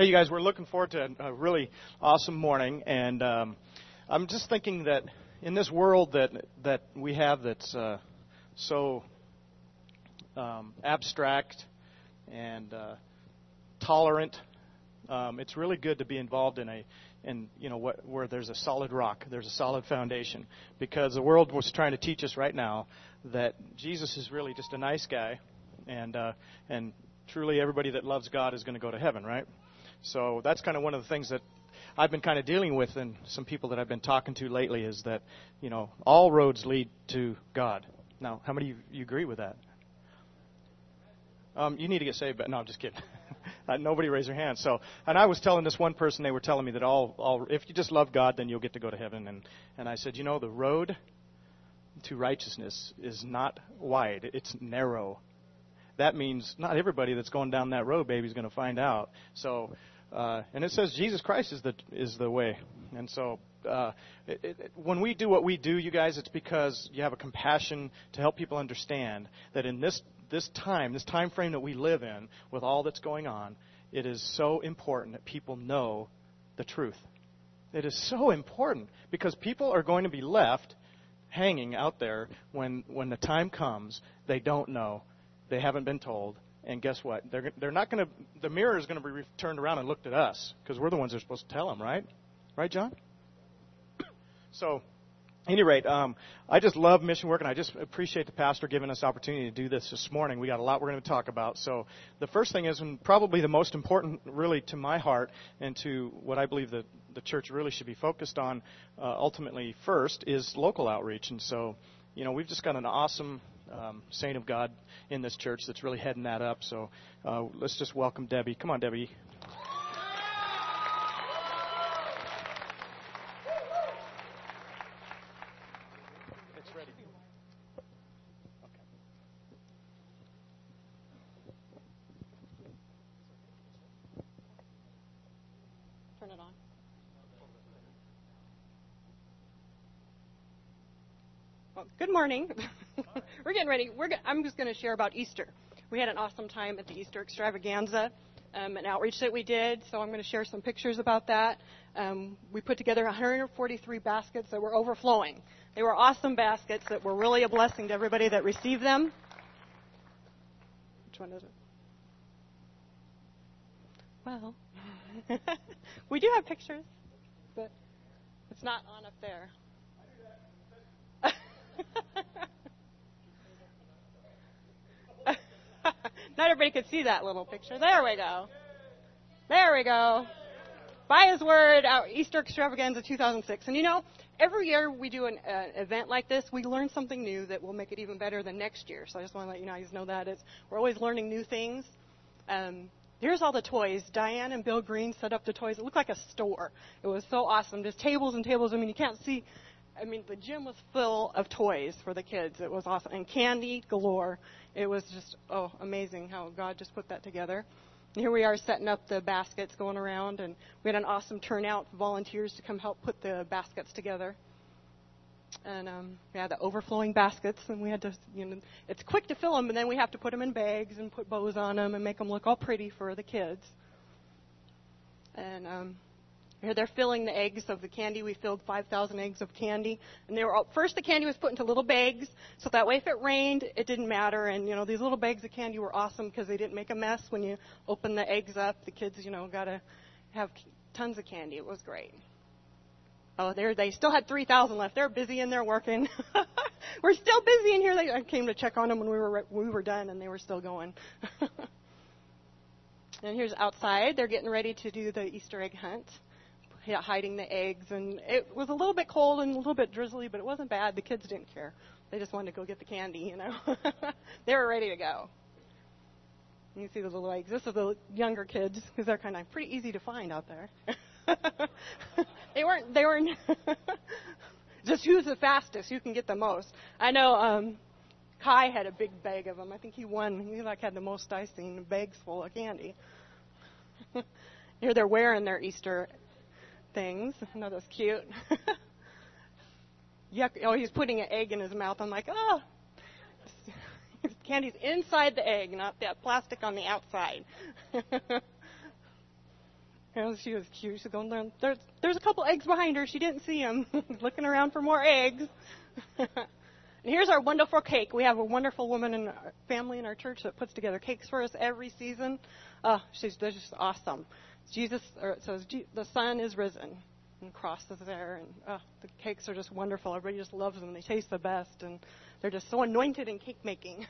Hey, you guys, we're looking forward to a really awesome morning, and I'm just thinking that in this world that we have that's so abstract and tolerant, it's really good to be involved in where there's a solid rock, there's a solid foundation, because the world was trying to teach us right now that Jesus is really just a nice guy, and truly everybody that loves God is going to go to heaven, right? So that's kind of one of the things that I've been kind of dealing with, and some people that I've been talking to lately, is that, all roads lead to God. Now, how many of you agree with that? You need to get saved, but no, I'm just kidding. Nobody raised their hand. And I was telling this one person, they were telling me that if you just love God, then you'll get to go to heaven. And I said, the road to righteousness is not wide, it's narrow. That means not everybody that's going down that road, baby, is going to find out. So, and it says Jesus Christ is the way. And so, when we do what we do, you guys, it's because you have a compassion to help people understand that in this time frame that we live in, with all that's going on, it is so important that people know the truth. It is so important because people are going to be left hanging out there when the time comes. They don't know. They haven't been told, and guess what? They're not going to. The mirror is going to be turned around and looked at us because we're the ones that are supposed to tell them, right? Right, John? So, at any rate, I just love mission work, and I just appreciate the pastor giving us the opportunity to do this morning. We got a lot we're going to talk about. So, the first thing is, and probably the most important, really, to my heart and to what I believe the church really should be focused on, ultimately first, is local outreach. And so, we've just got an awesome saint of God in this church that's really heading that up. So let's just welcome Debbie. Come on, Debbie. It's ready. Okay. Turn it on. Well, good morning. We're getting ready. I'm just going to share about Easter. We had an awesome time at the Easter extravaganza, an outreach that we did, so I'm going to share some pictures about that. We put together 143 baskets that were overflowing. They were awesome baskets that were really a blessing to everybody that received them. Which one is it? Well, we do have pictures, but it's not on up there. Not everybody could see that little picture. There we go. There we go. By His Word, our Easter Extravaganza 2006. And every year we do an event like this, we learn something new that will make it even better than next year. So I just want to let you guys know that. We're always learning new things. Here's all the toys. Diane and Bill Green set up the toys. It looked like a store. It was so awesome. Just tables and tables. You can't see. The gym was full of toys for the kids. It was awesome. And candy galore. It was just, amazing how God just put that together. And here we are setting up the baskets going around, and we had an awesome turnout for volunteers to come help put the baskets together. And we had the overflowing baskets, and we had to, it's quick to fill them, and then we have to put them in bags and put bows on them and make them look all pretty for the kids. And here they're filling the eggs of the candy. We filled 5,000 eggs of candy. And first the candy was put into little bags, so that way if it rained, it didn't matter. And, these little bags of candy were awesome because they didn't make a mess when you open the eggs up. The kids, got to have tons of candy. It was great. Oh, they still had 3,000 left. They're busy in there working. We're still busy in here. I came to check on them when we were done, and they were still going. And here's outside. They're getting ready to do the Easter egg hunt. Hiding the eggs, and it was a little bit cold and a little bit drizzly, but it wasn't bad. The kids didn't care. They just wanted to go get the candy, They were ready to go. You can see the little eggs. This is the younger kids, because they're kind of pretty easy to find out there. They weren't just who's the fastest, who can get the most. I know Kai had a big bag of them. I think he won. He had the most I've seen, bags full of candy. Here they're wearing their Easter things. No, that's cute. Yuck. Oh, he's putting an egg in his mouth. I'm like, candy's inside the egg, not that plastic on the outside. She was cute. She's going down. There's a couple eggs behind her. She didn't see them. Looking around for more eggs. And here's our wonderful cake. We have a wonderful woman in our family in our church that puts together cakes for us every season. They're just awesome. The sun is risen. And the cross is there. And the cakes are just wonderful. Everybody just loves them. They taste the best. And they're just so anointed in cake making.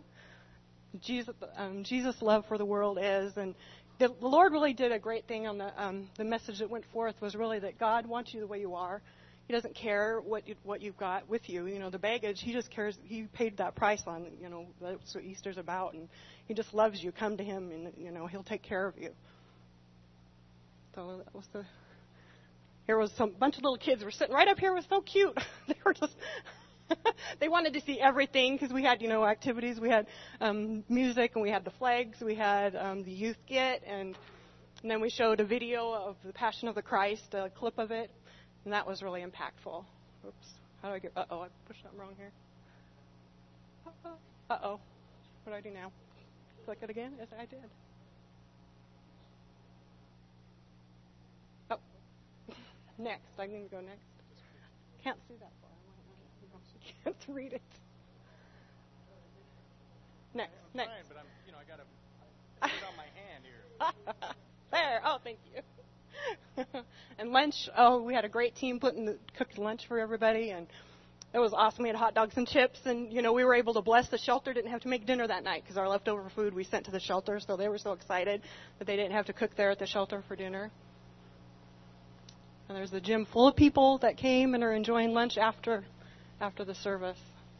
Jesus' love for the world is. And the Lord really did a great thing on the message that went forth was really that God wants you the way you are. He doesn't care what you've got with you. You know, the baggage, he just cares. He paid that price on, that's what Easter's about. And he just loves you. Come to him and, he'll take care of you. So that was here was some bunch of little kids were sitting right up here. It was so cute. They were just, they wanted to see everything because we had, activities. We had music and we had the flags. We had the youth get and then we showed a video of the Passion of the Christ, a clip of it. And that was really impactful. Oops. How do I get... I pushed something wrong here. What do I do now? Click it again? Yes, I did. Oh. Next. I need to go next. Can't see that far. I can't read it. Next. Fine, but I got to put it on my hand here. There. Oh, thank you. And lunch, we had a great team cooked lunch for everybody, and it was awesome. We had hot dogs and chips, and, we were able to bless the shelter. Didn't have to make dinner that night because our leftover food we sent to the shelter, so they were so excited that they didn't have to cook there at the shelter for dinner. And there's a gym full of people that came and are enjoying lunch after the service.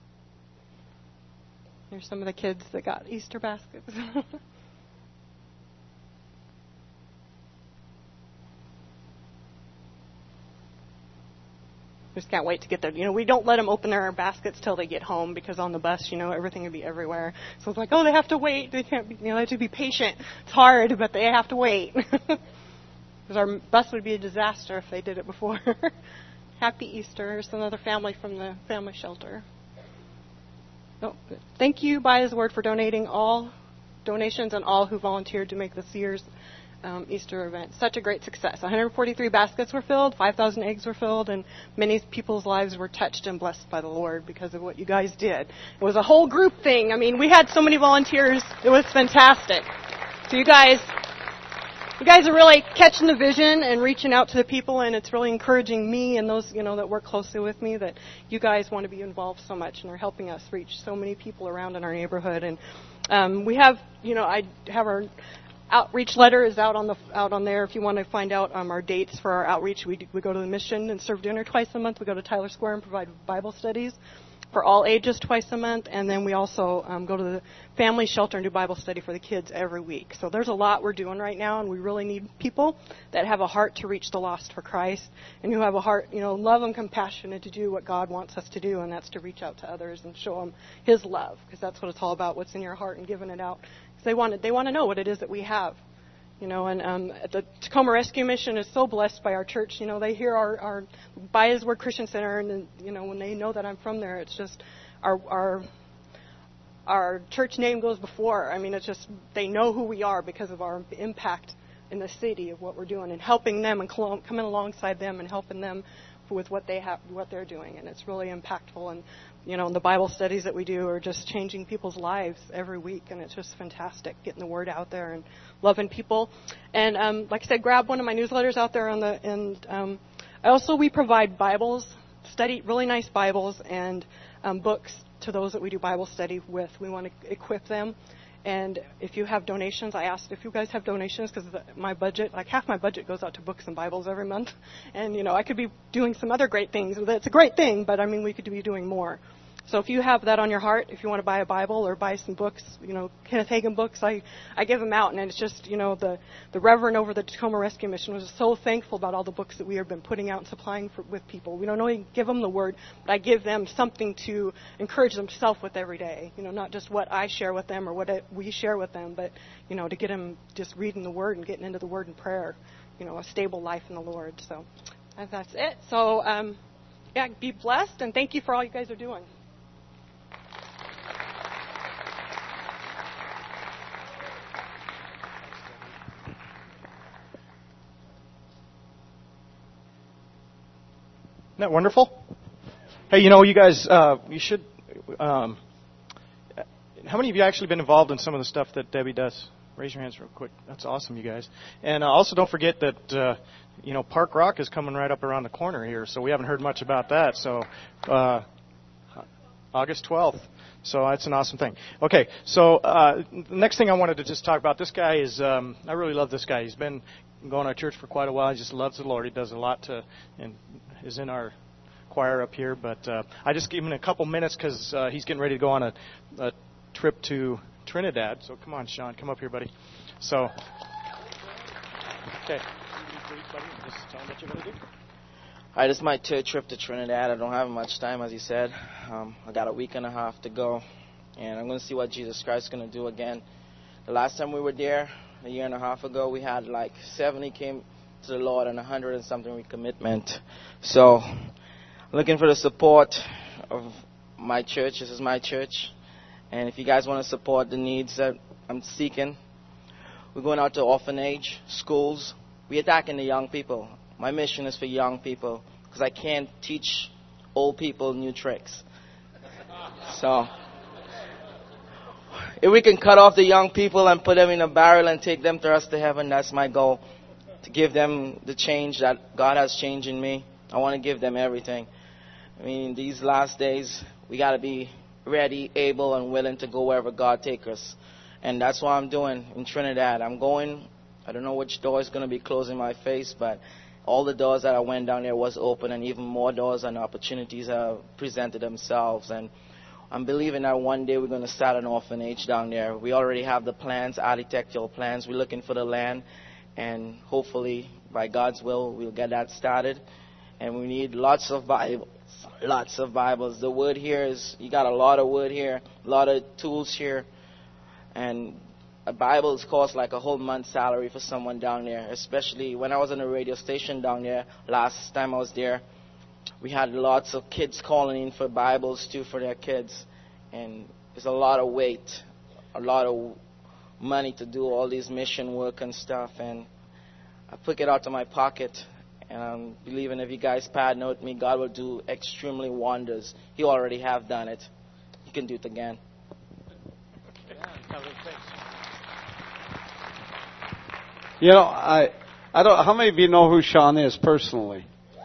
Here's some of the kids that got Easter baskets. Just can't wait to get there. We don't let them open their baskets till they get home because on the bus, everything would be everywhere. So it's like, they have to wait. They can't be, they have to be patient. It's hard, but they have to wait. Because our bus would be a disaster if they did it before. Happy Easter. Here's another family from the family shelter. Thank you, By His Word, for donating all donations and all who volunteered to make this year's Easter event. Such a great success. 143 baskets were filled, 5,000 eggs were filled, and many people's lives were touched and blessed by the Lord because of what you guys did. It was a whole group thing. I mean, we had so many volunteers. It was fantastic. So you guys are really catching the vision and reaching out to the people, and it's really encouraging me and those, that work closely with me that you guys want to be involved so much and are helping us reach so many people around in our neighborhood. And we have, I have our outreach letter is out on there if you want to find out our dates for our outreach. We go to the mission and serve dinner twice a month. We go to Tyler Square and provide Bible studies for all ages twice a month. And then we also go to the family shelter and do Bible study for the kids every week. So there's a lot we're doing right now, and we really need people that have a heart to reach the lost for Christ and who have a heart, love and compassion and to do what God wants us to do, and that's to reach out to others and show them His love, because that's what it's all about, what's in your heart and giving it out. They want to know what it is that we have, and the Tacoma Rescue Mission is so blessed by our church. They hear our By His Word Christian Center, and when they know that I'm from there, it's just our church name goes before. I mean, it's just they know who we are because of our impact in the city of what we're doing and helping them and coming alongside them and helping them with what they have, what they're doing, and it's really impactful. And the Bible studies that we do are just changing people's lives every week, and it's just fantastic getting the word out there and loving people. And like I said, grab one of my newsletters out there we provide Bibles, really nice Bibles and books to those that we do Bible study with. We want to equip them. And if you have donations, I asked if you guys have donations because my budget, like half my budget goes out to books and Bibles every month. And, I could be doing some other great things. It's a great thing, but, we could be doing more. So if you have that on your heart, if you want to buy a Bible or buy some books, Kenneth Hagin books, I give them out. And it's just, the Reverend over the Tacoma Rescue Mission was so thankful about all the books that we have been putting out and supplying with people. We don't only give them the Word, but I give them something to encourage themselves with every day. Not just what I share with them or what we share with them, but, to get them just reading the Word and getting into the Word and prayer, a stable life in the Lord. So that's it. So, be blessed, and thank you for all you guys are doing. that wonderful? Hey, you guys, you should. How many of you actually been involved in some of the stuff that Debbie does? Raise your hands real quick. That's awesome, you guys. And also don't forget that, Park Rock is coming right up around the corner here, so we haven't heard much about that. So, August 12th. So that's an awesome thing. Okay, so the next thing I wanted to just talk about, this guy is, I really love this guy. He's been going to our church for quite a while. He just loves the Lord. He does a lot and is in our choir up here. But I just gave him a couple minutes because he's getting ready to go on a trip to Trinidad. So come on, Sean, come up here, buddy. So, okay. Just tell him what you're going to do. All right, this is my third trip to Trinidad. I don't have much time, as he said. I got a week and a half to go, and I'm going to see what Jesus Christ is going to do again. The last time we were there, a year and a half ago, we had like 70 came to the Lord and 100 and something recommitment. So, looking for the support of my church. This is my church. And if you guys want to support the needs that I'm seeking, we're going out to orphanage, schools. We're attacking the young people. My mission is for young people because I can't teach old people new tricks. So, if we can cut off the young people and put them in a barrel and take them to us to heaven, that's my goal. To give them the change that God has changed in me. I want to give them everything. I mean, these last days, we got to be ready, able, and willing to go wherever God takes us. And that's what I'm doing in Trinidad. I'm going, I don't know which door is going to be closing my face, but all the doors that I went down there was open, and even more doors and opportunities have presented themselves. And I'm believing that one day we're going to start an orphanage down there. We already have the plans, architectural plans. We're looking for the land, and hopefully, by God's will, we'll get that started. And we need lots of Bibles. Lots of Bibles. The wood here is, you got a lot of wood here, a lot of tools here. And a Bible costs like a whole month's salary for someone down there. Especially when I was on a radio station down there, last time I was there, we had lots of kids calling in for Bibles too for their kids. And there's a lot of weight, a lot of money to do all this mission work and stuff. And I took it out of my pocket. And I'm believing if you guys partner with me, God will do extremely wonders. He already have done it. He can do it again. I don't. How many of you know who Sean is personally?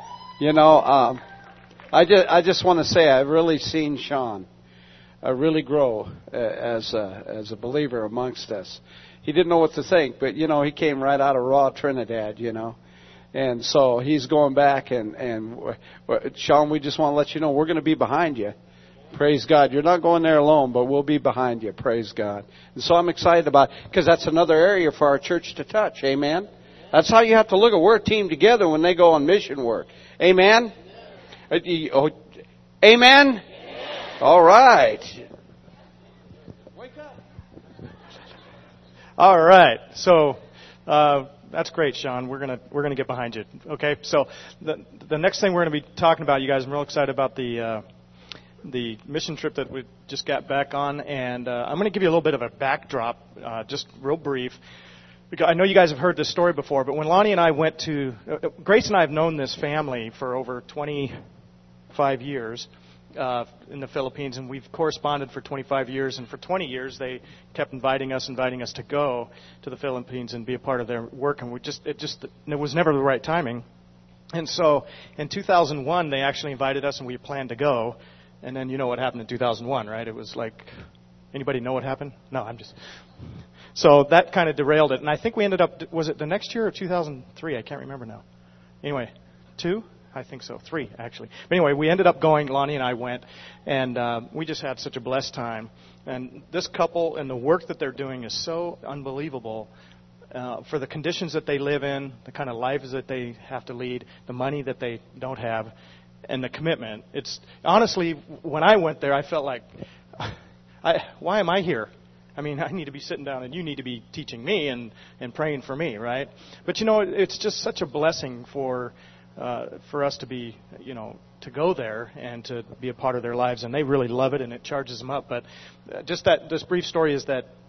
I just want to say I've really seen Sean really grow as a believer amongst us. He didn't know what to think, but he came right out of raw Trinidad. And so he's going back, and Sean, we just want to let you know we're going to be behind you. Praise God. You're not going there alone, but we'll be behind you. Praise God. And so I'm excited about it because that's another area for our church to touch. Amen? That's how you have to look at. We're a team together when they go on mission work. Amen? Amen? All right. Wake up. All right. So, that's great, Sean. We're gonna get behind you. Okay. So the next thing we're gonna be talking about, you guys, I'm real excited about the mission trip that we just got back on, and I'm gonna give you a little bit of a backdrop, just real brief. Because I know you guys have heard this story before, but when Lonnie and I went to Grace and I have known this family for over 25 years. In the Philippines, and we've corresponded for 25 years, and for 20 years they kept inviting us to go to the Philippines and be a part of their work, and it was never the right timing. And so in 2001 they actually invited us, and we planned to go, and then you know what happened in 2001, right? It was like, anybody know what happened? No, so that kind of derailed it, and I think we ended up, was it the next year or 2003? I can't remember now. Anyway, 2? I think so, 3 actually. But anyway, we ended up going, Lonnie and I went, and we just had such a blessed time. And this couple and the work that they're doing is so unbelievable for the conditions that they live in, the kind of lives that they have to lead, the money that they don't have, and the commitment. It's honestly, when I went there, I felt like, why am I here? I mean, I need to be sitting down, and you need to be teaching me and praying for me, right? But it's just such a blessing for us to be, to go there and to be a part of their lives, and they really love it, and it charges them up. But just this brief story is that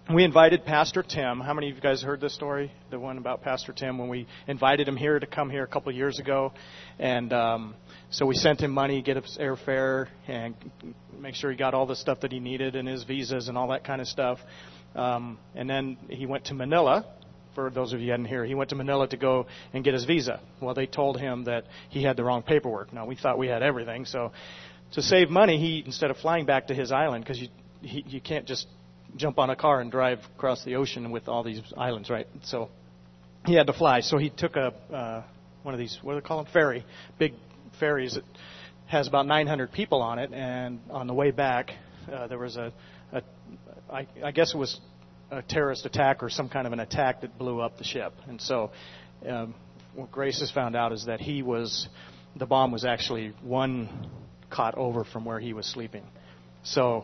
we invited Pastor Tim. How many of you guys heard this story? The one about Pastor Tim when we invited him here to come here a couple of years ago. And so we sent him money, get his airfare, and make sure he got all the stuff that he needed and his visas and all that kind of stuff. And then he went to Manila. For those of you who hadn't heard, he went to Manila to go and get his visa. Well, they told him that he had the wrong paperwork. Now, we thought we had everything. So to save money, he, instead of flying back to his island, because you can't just jump on a car and drive across the ocean with all these islands, right? So he had to fly. So he took one of these, what do they call them? Ferry, big ferries that has about 900 people on it. And on the way back, there was I guess it was a terrorist attack or some kind of an attack that blew up the ship. And so what Grace has found out is that the bomb was actually one cot over from where he was sleeping. So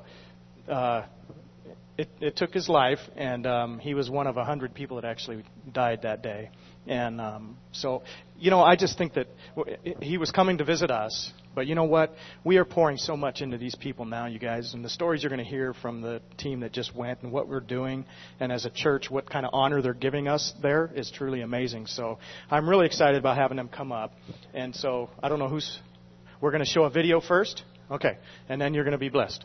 it took his life, and he was one of 100 people that actually died that day. And so, I just think that he was coming to visit us. But you know what? We are pouring so much into these people now, you guys. And the stories you're going to hear from the team that just went and what we're doing, and as a church, what kind of honor they're giving us there is truly amazing. So I'm really excited about having them come up. And so I don't know we're going to show a video first? Okay. And then you're going to be blessed.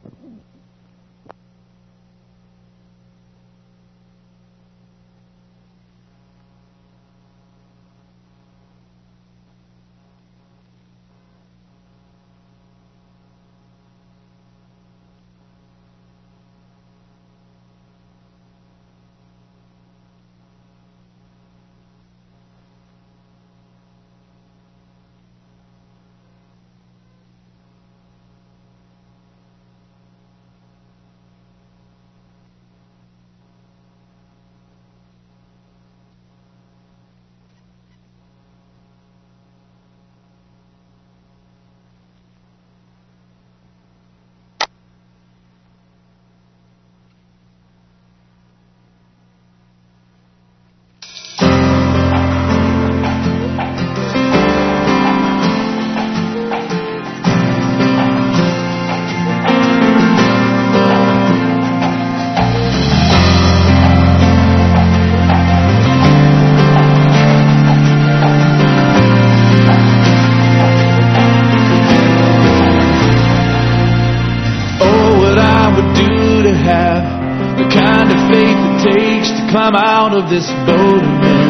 Climb out of this boat and then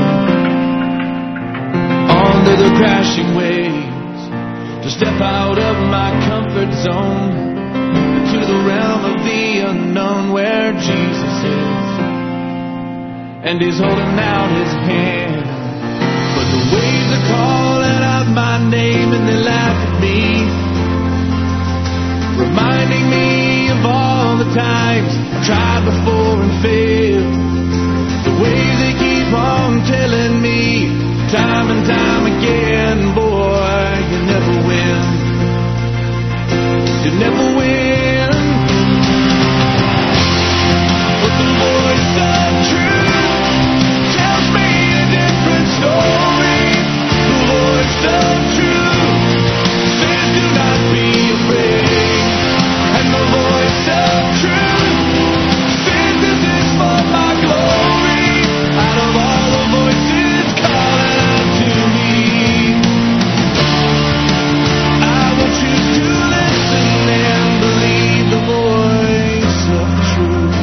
onto the crashing waves, to step out of my comfort zone into the realm of the unknown where Jesus is, and He's holding out His hand. But the waves are calling out my name and they laugh at me, reminding me of all the times I tried before and failed. The waves they keep on telling me time and time again, boy, you never win. You never win. But the voice of truth tells me a different story. The voice of truth says do not be afraid. And the voice of truth says this is for my glory. Out of all the voices calling out to me, I will choose to listen and believe the voice of truth.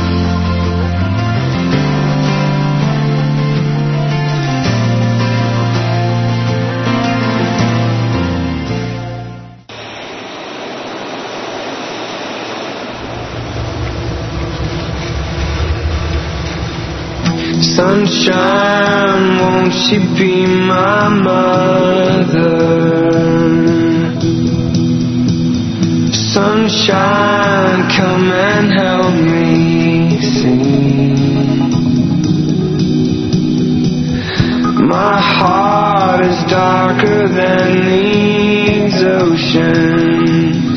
Sunshine, won't you be my mother? Sunshine, come and help me sing. My heart is darker than these oceans.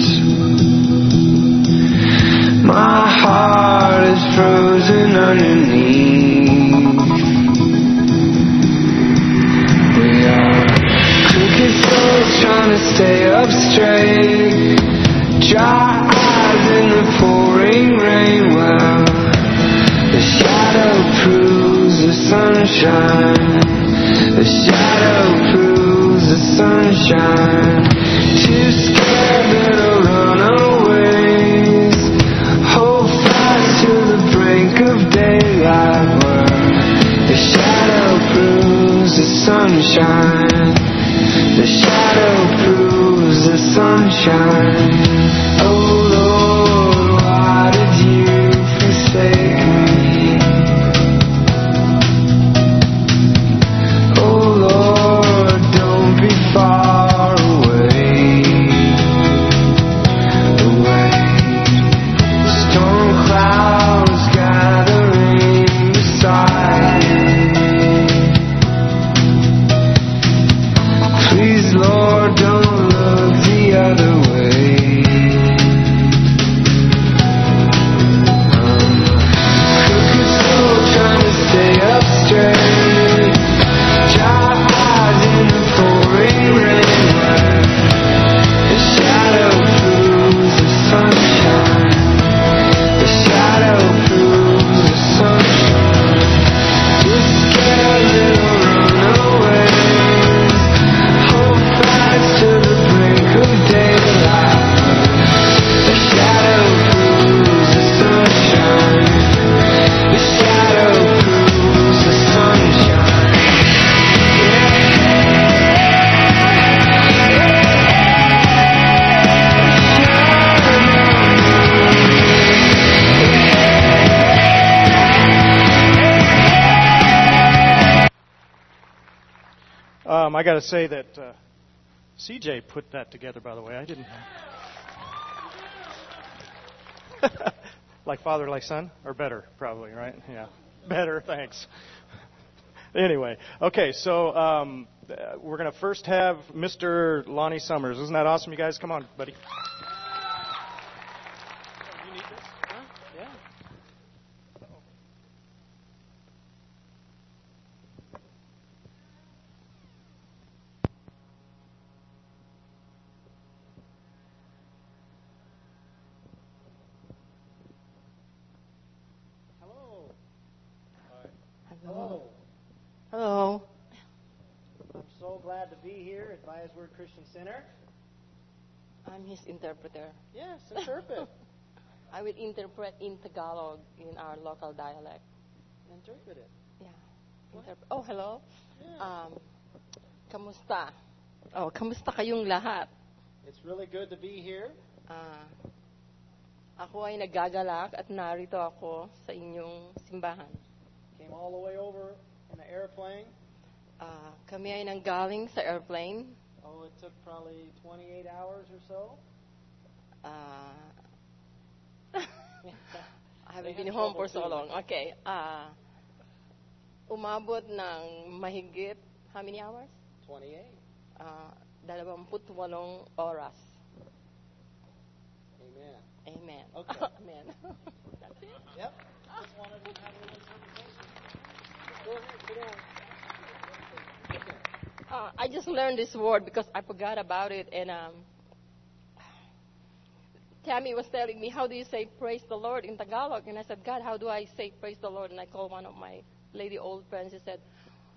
My heart is frozen underneath. Trying to stay up straight, dry eyes in the pouring rain. Well, sunshine. The shadow proves the sunshine. Too scared little runaways. Hold fast to the brink of daylight. Where the shadow proves the sunshine. The shadow proves the sunshine. Oh Lord, why did you forsake me? Oh Lord, don't be far away. Storm clouds gathering beside me. Please, Lord, don't look the other way. Crooked soul trying to stay up straight. Dry eyes in the pouring rain. The shadow proves the sunshine. The shadow proves the sunshine. Just scared little runaways. Hold fast to the brink of daylight. The shadow proves the sunshine. The shadow proves the sunshine. I got to say that CJ put that together, by the way. I didn't. Like father, like son? Or better, probably, right? Yeah. Better, thanks. Anyway, okay, so we're going to first have Mr. Lonnie Summers. Isn't that awesome, you guys? Come on, buddy. You need this? Huh? Yeah. Hello. Hello. I'm so glad to be here at By His Word Christian Center. I'm his interpreter. Yes, interpret. I will interpret in Tagalog in our local dialect. Interpret it. Yeah. Oh, hello. Yeah. Kamusta? Oh, kamusta kayong lahat? It's really good to be here. Ako ay nagagalak at narito ako sa inyong simbahan. Came all the way over in an airplane. Kami ay nanggaling sa airplane. Oh, it took probably 28 hours or so. I haven't been home for so long. Okay. Umabot ng mahigit, how many hours? 28. 28 oras. Amen. Amen. Okay. Amen. That's it. Yep. Just wanted to have a little interpretation. Go ahead, sit down. Okay. I just learned this word because I forgot about it, and Tammy was telling me, how do you say praise the Lord in Tagalog? And I said, God, how do I say praise the Lord? And I called one of my lady old friends. She said,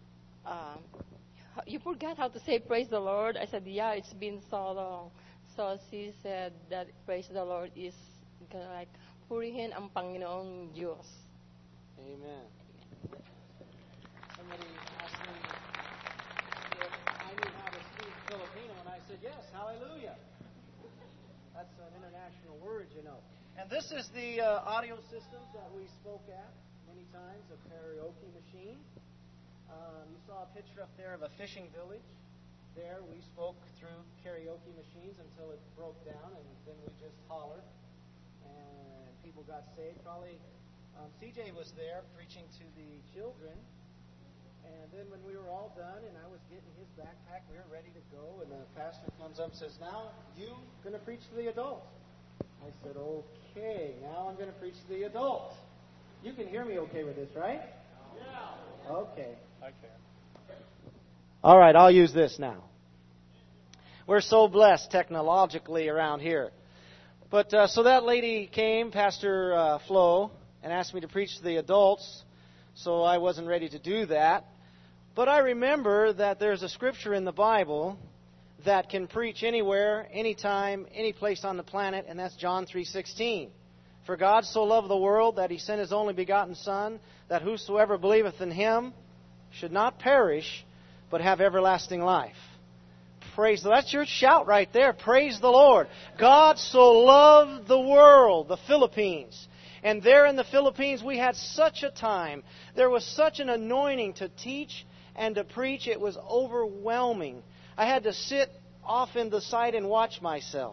you forgot how to say praise the Lord? I said, yeah, it's been so long. So she said that praise the Lord is like, purihin ang Panginoong Diyos. Amen. Somebody asked me if I knew how to speak Filipino, and I said, yes, hallelujah. That's an international word, you know. And this is the audio systems that we spoke at many times, a karaoke machine. You saw a picture up there of a fishing village. There we spoke through karaoke machines until it broke down, and then we just hollered, and people got saved. Probably CJ was there preaching to the children, and then when we were all done and I was getting his backpack, we were ready to go, and the pastor comes up and says, now you going to preach to the adults. I said, okay, now I'm going to preach to the adults. You can hear me okay with this, right? Yeah. Okay. I can. All right, I'll use this now. We're so blessed technologically around here. But so that lady came, Pastor Flo, and asked me to preach to the adults. so I wasn't ready to do that. But I remember that there's a scripture in the Bible that can preach anywhere, anytime, any place on the planet, and that's John 3:16. For God so loved the world that He sent His only begotten Son, that whosoever believeth in Him should not perish, but have everlasting life. Praise the Lord. That's your shout right there. Praise the Lord. God so loved the world, the Philippines. And there in the Philippines we had such a time. There was such an anointing to teach and to preach. It was overwhelming. I had to sit off in the side and watch myself.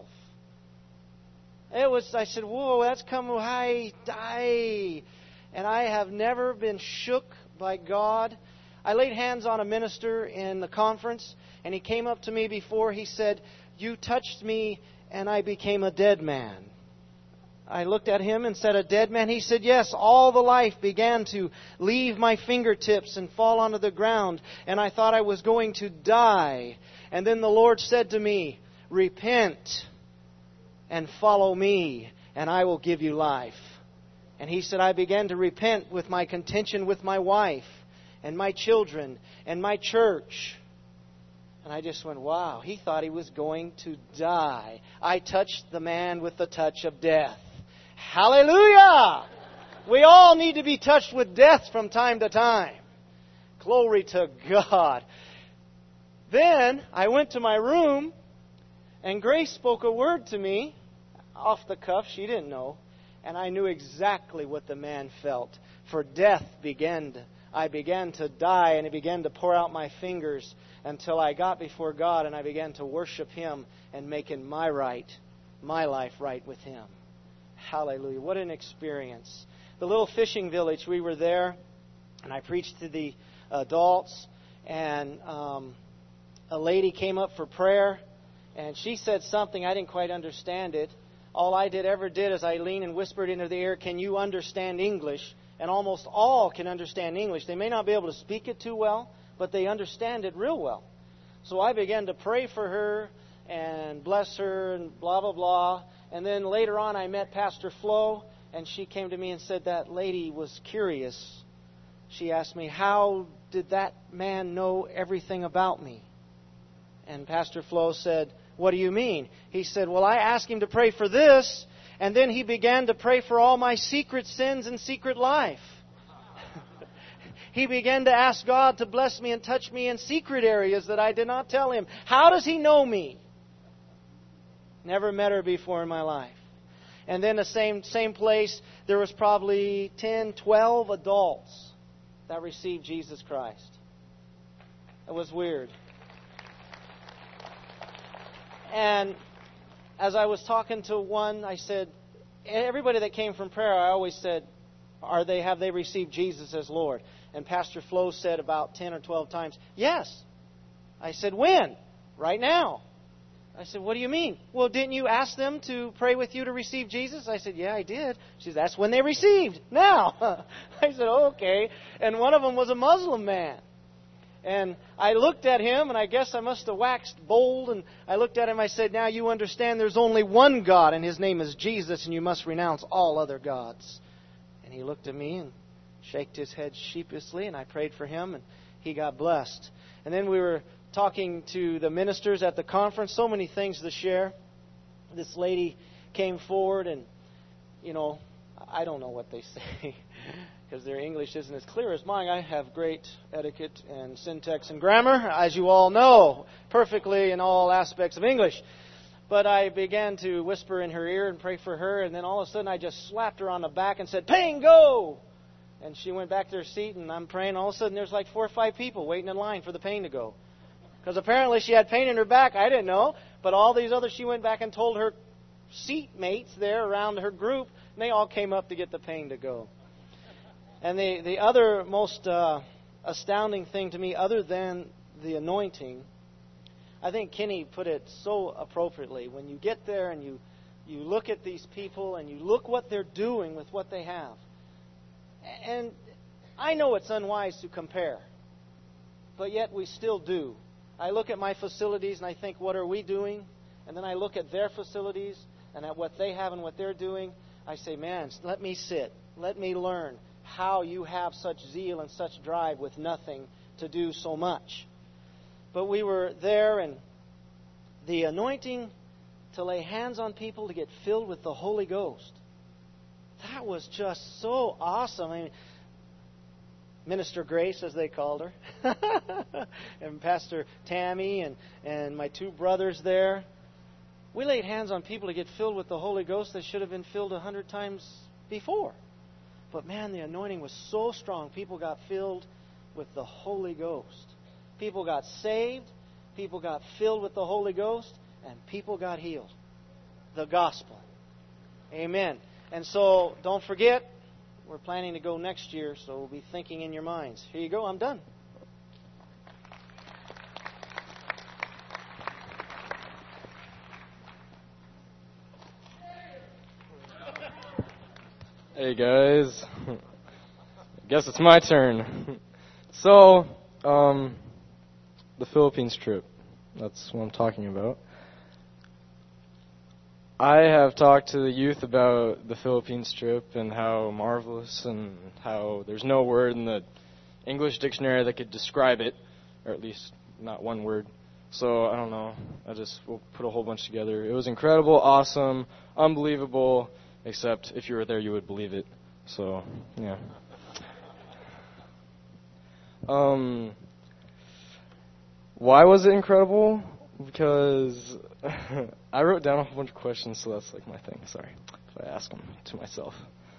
I said, whoa, that's come high. And I have never been shook by God. I laid hands on a minister in the conference, and he came up to me before. He said, you touched me, and I became a dead man. I looked at him and said, a dead man? He said, yes, all the life began to leave my fingertips and fall onto the ground, and I thought I was going to die. And then the Lord said to me, repent and follow me, and I will give you life. And he said, I began to repent with my contention with my wife and my children and my church. And I just went, wow, he thought he was going to die. I touched the man with the touch of death. Hallelujah! We all need to be touched with death from time to time. Glory to God. Then I went to my room, and Grace spoke a word to me off the cuff. She didn't know. And I knew exactly what the man felt. For death I began to die, and it began to pour out my fingers until I got before God, and I began to worship Him and making my life right with Him. Hallelujah. What an experience. The little fishing village, we were there, and I preached to the adults, and a lady came up for prayer, and she said something. I didn't quite understand it. All I ever did is I leaned and whispered into the ear, can you understand English? And almost all can understand English. They may not be able to speak it too well, but they understand it real well. So I began to pray for her and bless her and blah, blah, blah. And then later on I met Pastor Flo, and she came to me and said that lady was curious. She asked me, how did that man know everything about me? And Pastor Flo said, what do you mean? He said, well, I asked him to pray for this, and then he began to pray for all my secret sins and secret life. He began to ask God to bless me and touch me in secret areas that I did not tell him. How does he know me? Never met her before in my life. And then the same place, there was probably 10, 12 adults that received Jesus Christ. It was weird. And as I was talking to one, I said, everybody that came from prayer, I always said, have they received Jesus as Lord? And Pastor Flo said about 10 or 12 times, yes. I said, when? Right now. I said, what do you mean? Well, didn't you ask them to pray with you to receive Jesus? I said, yeah, I did. She said, that's when they received. Now. I said, okay. And one of them was a Muslim man. And I looked at him, and I guess I must have waxed bold. And I looked at him, I said, now you understand there's only one God, and His name is Jesus, and you must renounce all other gods. And he looked at me and shook his head sheepishly, and I prayed for him, and he got blessed. And then we were talking to the ministers at the conference, so many things to share. This lady came forward, and, I don't know what they say, because their English isn't as clear as mine. I have great etiquette and syntax and grammar, as you all know, perfectly in all aspects of English. But I began to whisper in her ear and pray for her, and then all of a sudden I just slapped her on the back and said, "Pain, go!" And she went back to her seat, and I'm praying. All of a sudden there's like 4 or 5 people waiting in line for the pain to go. Because apparently she had pain in her back. I didn't know. But all these others, she went back and told her seatmates there around her group, and they all came up to get the pain to go. And the other most astounding thing to me, other than the anointing, I think Kenny put it so appropriately. When you get there and you look at these people and you look what they're doing with what they have. And I know it's unwise to compare, but yet we still do. I look at my facilities and I think, what are we doing? And then I look at their facilities and at what they have and what they're doing. I say, man, let me sit. Let me learn. how you have such zeal and such drive with nothing to do so much. But we were there, and the anointing to lay hands on people to get filled with the Holy Ghost, that was just so awesome. I mean, Minister Grace, as they called her, and Pastor Tammy and my two brothers there, we laid hands on people to get filled with the Holy Ghost that should have been filled 100 times before. But man, the anointing was so strong. People got filled with the Holy Ghost. People got saved. People got filled with the Holy Ghost. And people got healed. The gospel. Amen. And so, don't forget, we're planning to go next year, so we'll be thinking in your minds. Here you go, I'm done. Hey guys, I guess it's my turn. So, the Philippines trip, that's what I'm talking about. I have talked to the youth about the Philippines trip and how marvelous and how there's no word in the English dictionary that could describe it, or at least not one word. So, I don't know, we'll put a whole bunch together. It was incredible, awesome, unbelievable, except if you were there, you would believe it. So, yeah. Why was it incredible? Because I wrote down a whole bunch of questions, so that's like my thing. Sorry if I ask them to myself.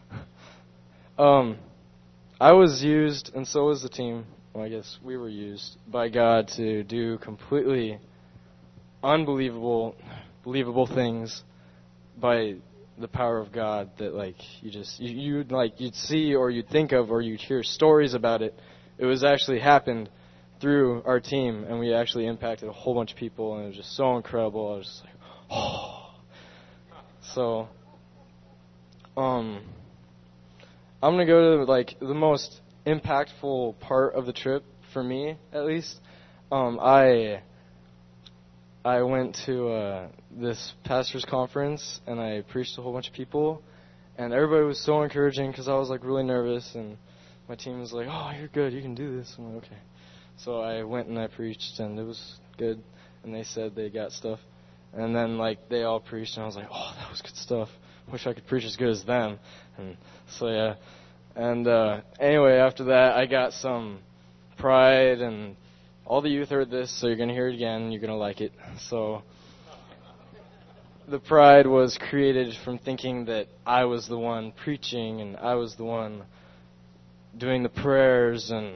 I was used, and so was the team. Well, I guess we were used by God to do completely unbelievable, believable things by the power of God that like you'd see or you'd think of or you'd hear stories about it. It was actually happened through our team, and we actually impacted a whole bunch of people, and it was just so incredible. I was just like, oh. So, I'm gonna go to like the most impactful part of the trip for me, at least. I went to this pastor's conference, and I preached to a whole bunch of people, and everybody was so encouraging because I was like really nervous, and my team was like, "Oh, you're good, you can do this." I'm like, "Okay." So I went and I preached, and it was good, and they said they got stuff, and then like they all preached, and I was like, "Oh, that was good stuff. Wish I could preach as good as them." And so yeah, and anyway, after that, I got some pride, and all the youth heard this, so you're gonna hear it again. You're gonna like it. So the pride was created from thinking that I was the one preaching, and I was the one doing the prayers, and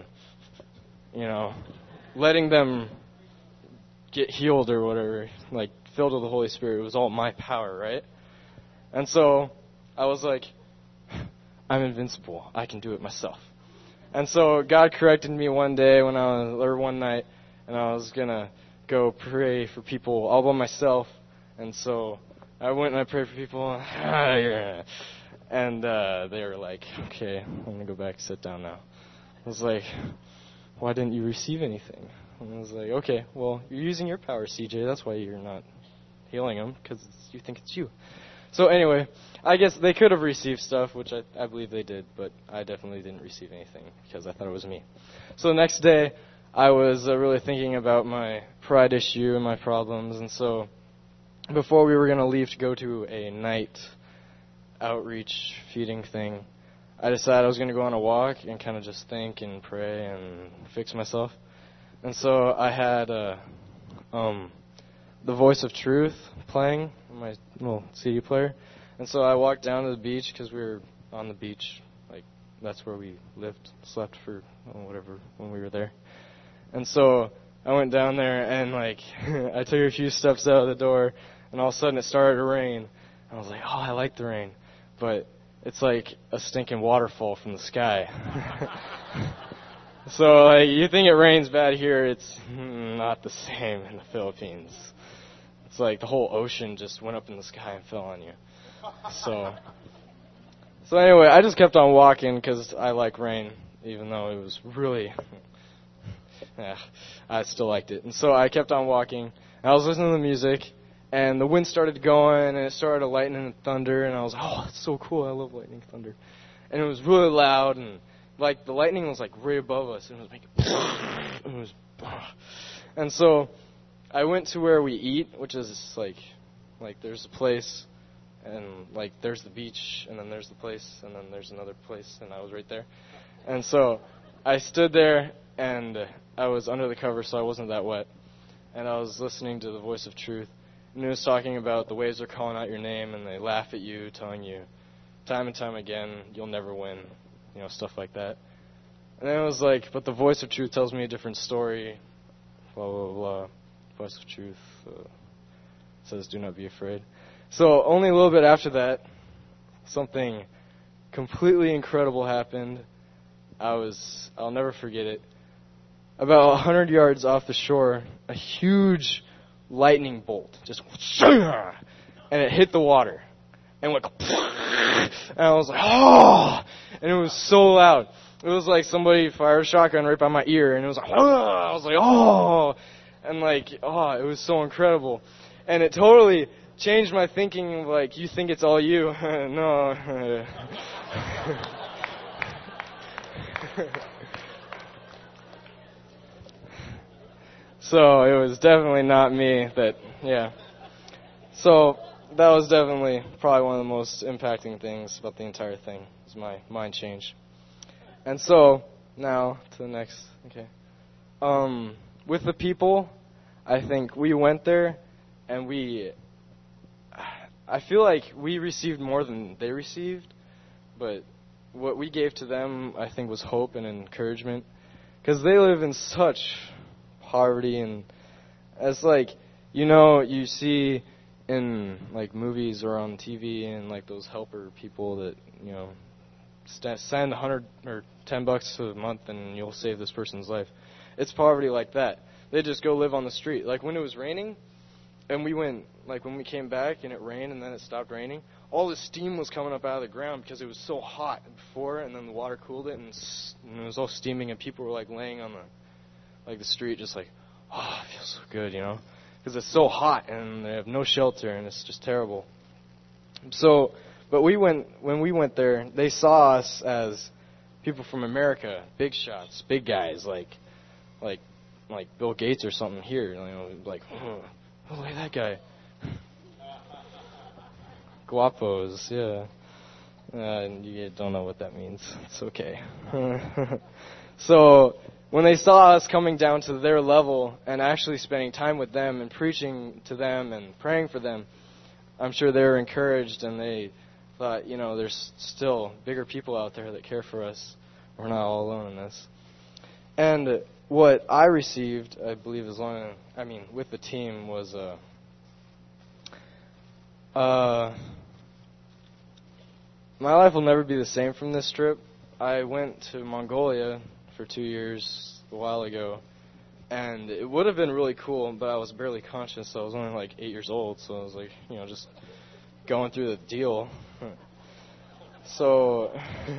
letting them get healed or whatever, like filled with the Holy Spirit. It was all my power, right? And so I was like, I'm invincible. I can do it myself. And so God corrected me one night, and I was gonna go pray for people all by myself. And so I went and I prayed for people, and they were like, "Okay, I'm gonna go back and sit down now." I was like, "Why didn't you receive anything?" And I was like, "Okay, well, you're using your power, CJ. That's why you're not healing them, because you think it's you." So anyway, I guess they could have received stuff, which I believe they did, but I definitely didn't receive anything because I thought it was me. So the next day, I was really thinking about my pride issue and my problems, and so before we were going to leave to go to a night outreach feeding thing, I decided I was going to go on a walk and kind of just think and pray and fix myself. And so I had The Voice of Truth playing on my little CD player. And so I walked down to the beach because we were on the beach. Like, that's where we slept for whatever when we were there. And so I went down there and, like, I took a few steps out of the door, and all of a sudden it started to rain. And I was like, oh, I like the rain. But it's like a stinking waterfall from the sky. So, like, you think it rains bad here, it's not the same in the Philippines. It's like the whole ocean just went up in the sky and fell on you. So anyway, I just kept on walking because I like rain, even though it was really, I still liked it. And so I kept on walking, and I was listening to the music, and the wind started going, and it started lightning and thunder, and I was like, oh, that's so cool, I love lightning and thunder. and it was really loud, and like the lightning was like right above us, and it was making and it was, and so I went to where we eat, which is like there's a place, and like there's the beach, and then there's the place, and then there's another place, and I was right there. And so I stood there, and I was under the cover, so I wasn't that wet. And I was listening to the voice of truth. And it was talking about the waves are calling out your name, and they laugh at you, telling you time and time again, you'll never win, stuff like that. And then it was like, but the voice of truth tells me a different story, blah, blah, blah. Voice of truth says, do not be afraid. So only a little bit after that, something completely incredible happened. I'll never forget it. About 100 yards off the shore, a huge lightning bolt just, and it hit the water, and went, and I was like, oh, and it was so loud. It was like somebody fired a shotgun right by my ear, and it was like, oh, I was like, oh, and like, oh, it was so incredible, and it totally changed my thinking of like, you think it's all you? No. So it was definitely not me So that was definitely probably one of the most impacting things about the entire thing, was my mind change. And so now to the next, okay. With the people, I think we went there and I feel like we received more than they received, but what we gave to them, I think, was hope and encouragement, because they live in such poverty, and it's like, you see in like movies or on TV and like those helper people that, send 100 or $10 a month and you'll save this person's life. It's poverty like that. They just go live on the street. Like when it was raining and we went, like when we came back and it rained and then it stopped raining, all the steam was coming up out of the ground because it was so hot before, and then the water cooled it, and it was all steaming, and people were like laying on the street just like, oh, it feels so good, because it's so hot and they have no shelter and it's just terrible. So, but when we went there, they saw us as people from America, big shots, big guys, like Bill Gates or something here, like, oh, look at that guy. Guapos, yeah. And you don't know what that means. It's okay. So when they saw us coming down to their level and actually spending time with them and preaching to them and praying for them, I'm sure they were encouraged, and they thought, there's still bigger people out there that care for us. We're not all alone in this. And what I received, I believe, with the team was my life will never be the same from this trip. I went to Mongolia for 2 years a while ago, and it would have been really cool, but I was barely conscious, so I was only like 8 years old, so I was like, just going through the deal. So,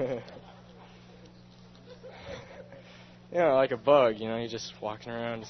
like a bug, you're just walking around.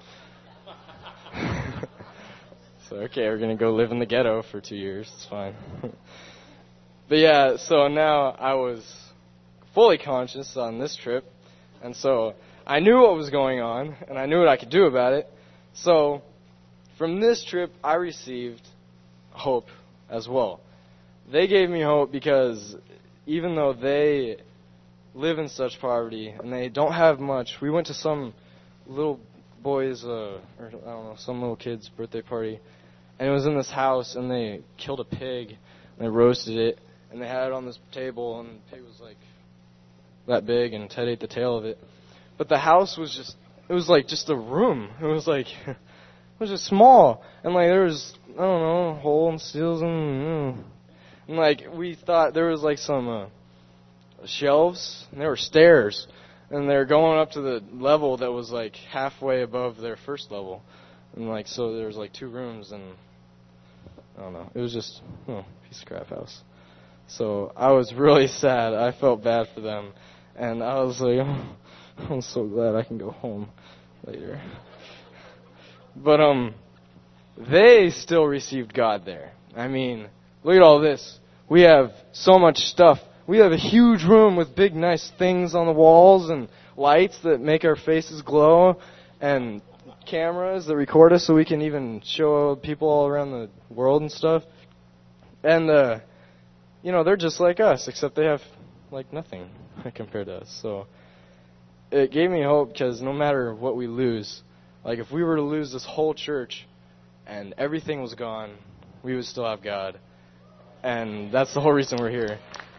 So, okay, we're going to go live in the ghetto for 2 years, it's fine. But yeah, so now I was fully conscious on this trip, and so I knew what was going on, and I knew what I could do about it. So from this trip, I received hope as well. They gave me hope because even though they live in such poverty and they don't have much, we went to some little boy's, some little kid's birthday party, and it was in this house, and they killed a pig, and they roasted it, and they had it on this table, and the pig was like that big, and Ted ate the tail of it. But the house was just a room. It was just small, and like there was, a hole and steels, and like we thought there was like some shelves, and there were stairs, and they were going up to the level that was like halfway above their first level, and like so there was like 2 rooms, and I don't know, it was just a piece of crap house. So I was really sad. I felt bad for them, and I was like, I'm so glad I can go home later. But they still received God there. I mean, look at all this. We have so much stuff. we have a huge room with big, nice things on the walls and lights that make our faces glow and cameras that record us so we can even show people all around the world and stuff. And, they're just like us, except they have, nothing compared to us. So it gave me hope because no matter what we lose, if we were to lose this whole church and everything was gone, we would still have God. And that's the whole reason we're here.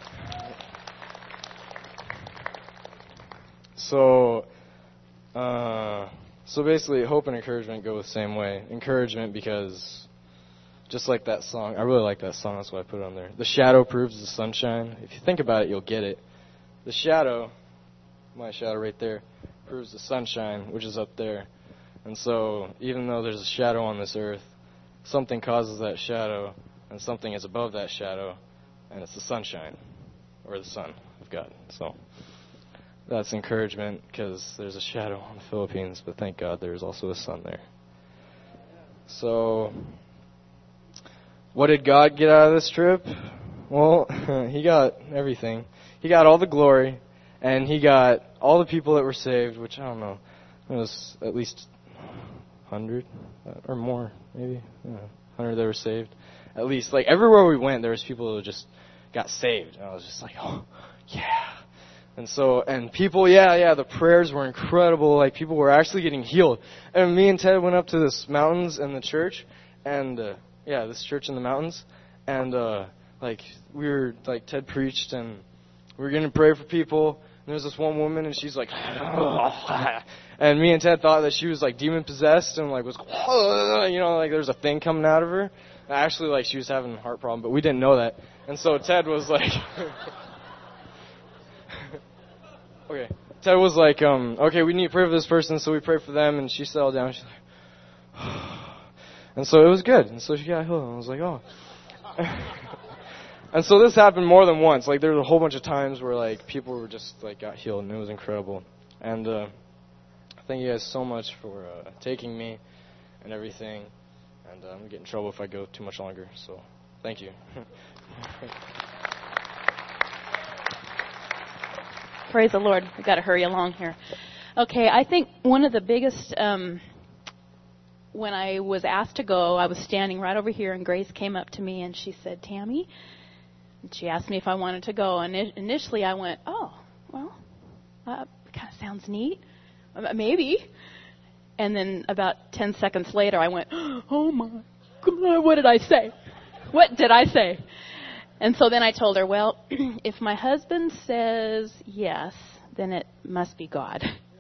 So basically, hope and encouragement go the same way. Encouragement because, just like that song, I really like that song, that's why I put it on there. The shadow proves the sunshine. If you think about it, you'll get it. The shadow, my shadow right there, proves the sunshine, which is up there. And so, even though there's a shadow on this earth, something causes that shadow, and something is above that shadow, and it's the sunshine, or the sun of God. So that's encouragement, because there's a shadow on the Philippines, but thank God there's also a sun there. So, what did God get out of this trip? Well, He got everything. He got all the glory, and He got all the people that were saved, which, I don't know, it was at least 100 or more, maybe 100 that were saved. At least, everywhere we went, there was people who just got saved. And I was just like, oh, yeah. And people, the prayers were incredible. People were actually getting healed. And me and Ted went up to this mountains in the church, and, this church in the mountains. And, we were, Ted preached, and we were going to pray for people. And there was this one woman, and she's like, and me and Ted thought that she was, demon-possessed, and, was, there's a thing coming out of her. Actually, she was having a heart problem, but we didn't know that. And so Ted was like, okay. Ted was like, okay, we need to pray for this person, so we prayed for them, and she settled down. She's like, and so it was good. And so she got healed, and I was like, oh. And so this happened more than once. There was a whole bunch of times where, people were just, got healed, and it was incredible. And thank you guys so much for taking me and everything. And I'm going to get in trouble if I go too much longer, so thank you. Praise the Lord. We've got to hurry along here. Okay, I think one of the biggest, when I was asked to go, I was standing right over here, and Grace came up to me, and she said, Tammy, and she asked me if I wanted to go. And initially I went, oh, well, kind of sounds neat. Maybe. And then about 10 seconds later, I went, oh, my God, what did I say? What did I say? And so then I told her, well, if my husband says yes, then it must be God.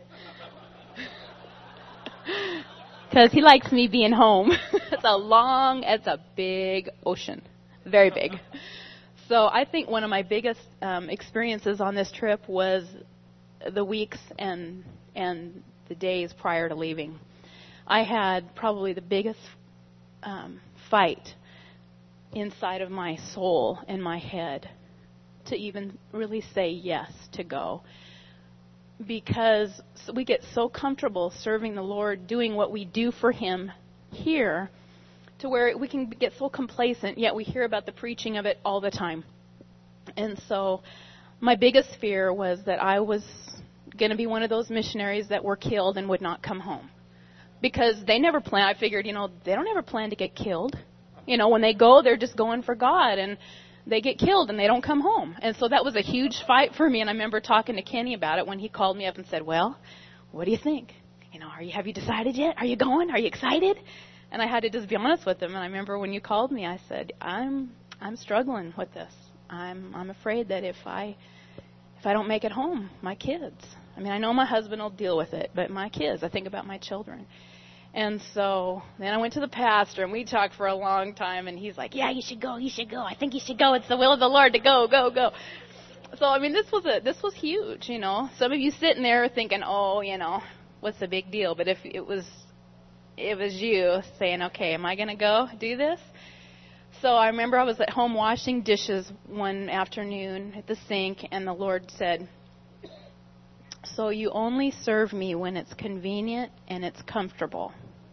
Because he likes me being home. It's a big ocean. Very big. So I think one of my biggest experiences on this trip was the weeks and the days prior to leaving. I had probably the biggest fight inside of my soul and my head to even really say yes to go. Because we get so comfortable serving the Lord, doing what we do for Him here, to where we can get so complacent, yet we hear about the preaching of it all the time. And so my biggest fear was that I was going to be one of those missionaries that were killed and would not come home. Because they never plan. I figured, they don't ever plan to get killed. When they go, they're just going for God, and they get killed and they don't come home. And so that was a huge fight for me. And I remember talking to Kenny about it when he called me up and said, well, what do you think? Have you decided yet? Are you going? Are you excited? And I had to just be honest with him. And I remember when you called me, I said, I'm struggling with this. I'm afraid that if I don't make it home, my kids. I know my husband will deal with it, but my kids, I think about my children. And so then I went to the pastor, and we talked for a long time, and he's like, yeah, you should go. I think you should go. It's the will of the Lord to go. So, this was huge, Some of you sitting there thinking, oh, what's the big deal? But if it was you saying, okay, am I going to go do this? So I remember I was at home washing dishes one afternoon at the sink, and the Lord said, so you only serve me when it's convenient and it's comfortable.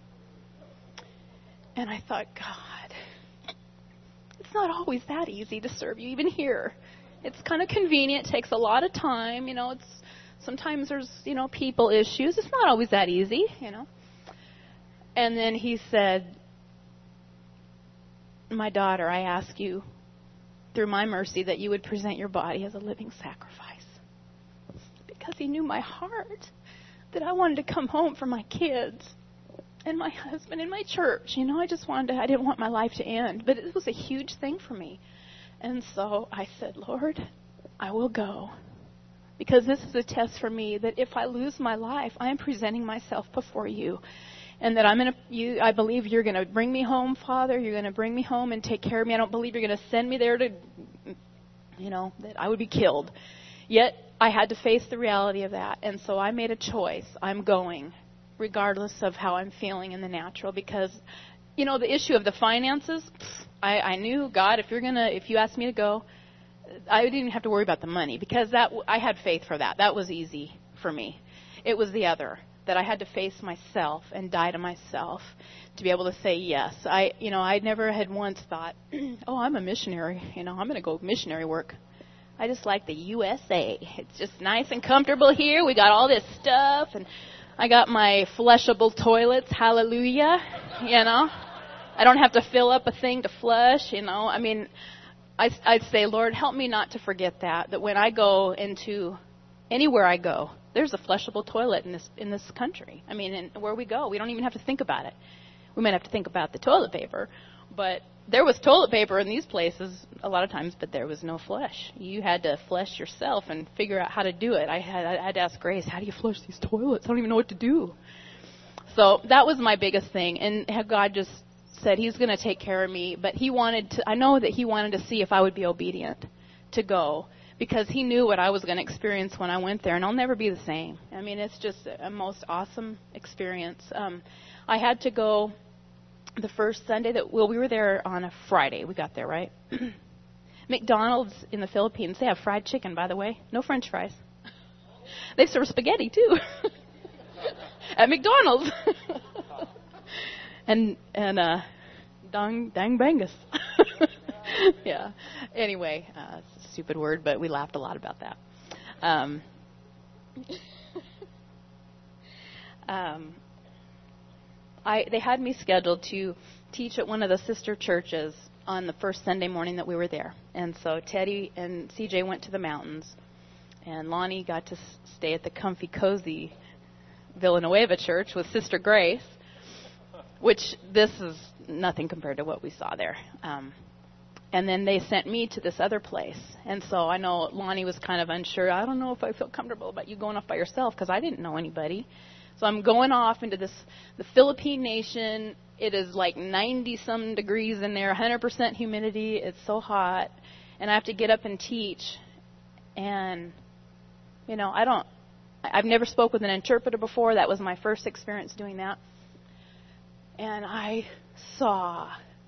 And I thought, God, it's not always that easy to serve you, even here. It's kind of convenient. It takes a lot of time. Sometimes there's, people issues. It's not always that easy, And then he said, my daughter, I ask you, through my mercy, that you would present your body as a living sacrifice. Because he knew my heart, that I wanted to come home for my kids and my husband and my church. I didn't want my life to end. But it was a huge thing for me. And so I said, Lord, I will go. Because this is a test for me that if I lose my life, I am presenting myself before you. And that I believe you're going to bring me home, Father. You're going to bring me home and take care of me. I don't believe you're going to send me there to, that I would be killed. Yet I had to face the reality of that. And so I made a choice. I'm going, regardless of how I'm feeling in the natural. Because, the issue of the finances, I knew, God, if you asked me to go, I didn't have to worry about the money. Because I had faith for that. That was easy for me. It was the other, that I had to face myself and die to myself to be able to say yes. I never had once thought, oh, I'm a missionary. I'm going to go missionary work. I just like the USA. It's just nice and comfortable here. We got all this stuff, and I got my flushable toilets. Hallelujah. I don't have to fill up a thing to flush. I'd say, Lord, help me not to forget that when I go into anywhere I go, there's a flushable toilet in this country. Where we go, we don't even have to think about it. We might have to think about the toilet paper, but there was toilet paper in these places a lot of times, but there was no flush. You had to flush yourself and figure out how to do it. I had to ask Grace, how do you flush these toilets? I don't even know what to do. So that was my biggest thing, and God just said He's going to take care of me, but I know that He wanted to see if I would be obedient to go. Because He knew what I was going to experience when I went there, and I'll never be the same. It's just a most awesome experience. I had to go the first Sunday we were there on a Friday. We got there, right? McDonald's in the Philippines, they have fried chicken, by the way. No French fries. They serve spaghetti, too. At McDonald's. and dang bangus. Yeah. Anyway, it's a stupid word, but we laughed a lot about that. They had me scheduled to teach at one of the sister churches on the first Sunday morning that we were there. And so Teddy and CJ went to the mountains, and Lonnie got to stay at the comfy, cozy Villanueva church with Sister Grace, which this is nothing compared to what we saw there. And then they sent me to this other place. And so I know Lonnie was kind of unsure. I don't know if I feel comfortable about you going off by yourself, because I didn't know anybody. So I'm going off into the Philippine nation. It is like 90-some degrees in there, 100% humidity. It's so hot. And I have to get up and teach. And, I've never spoke with an interpreter before. That was my first experience doing that. And I saw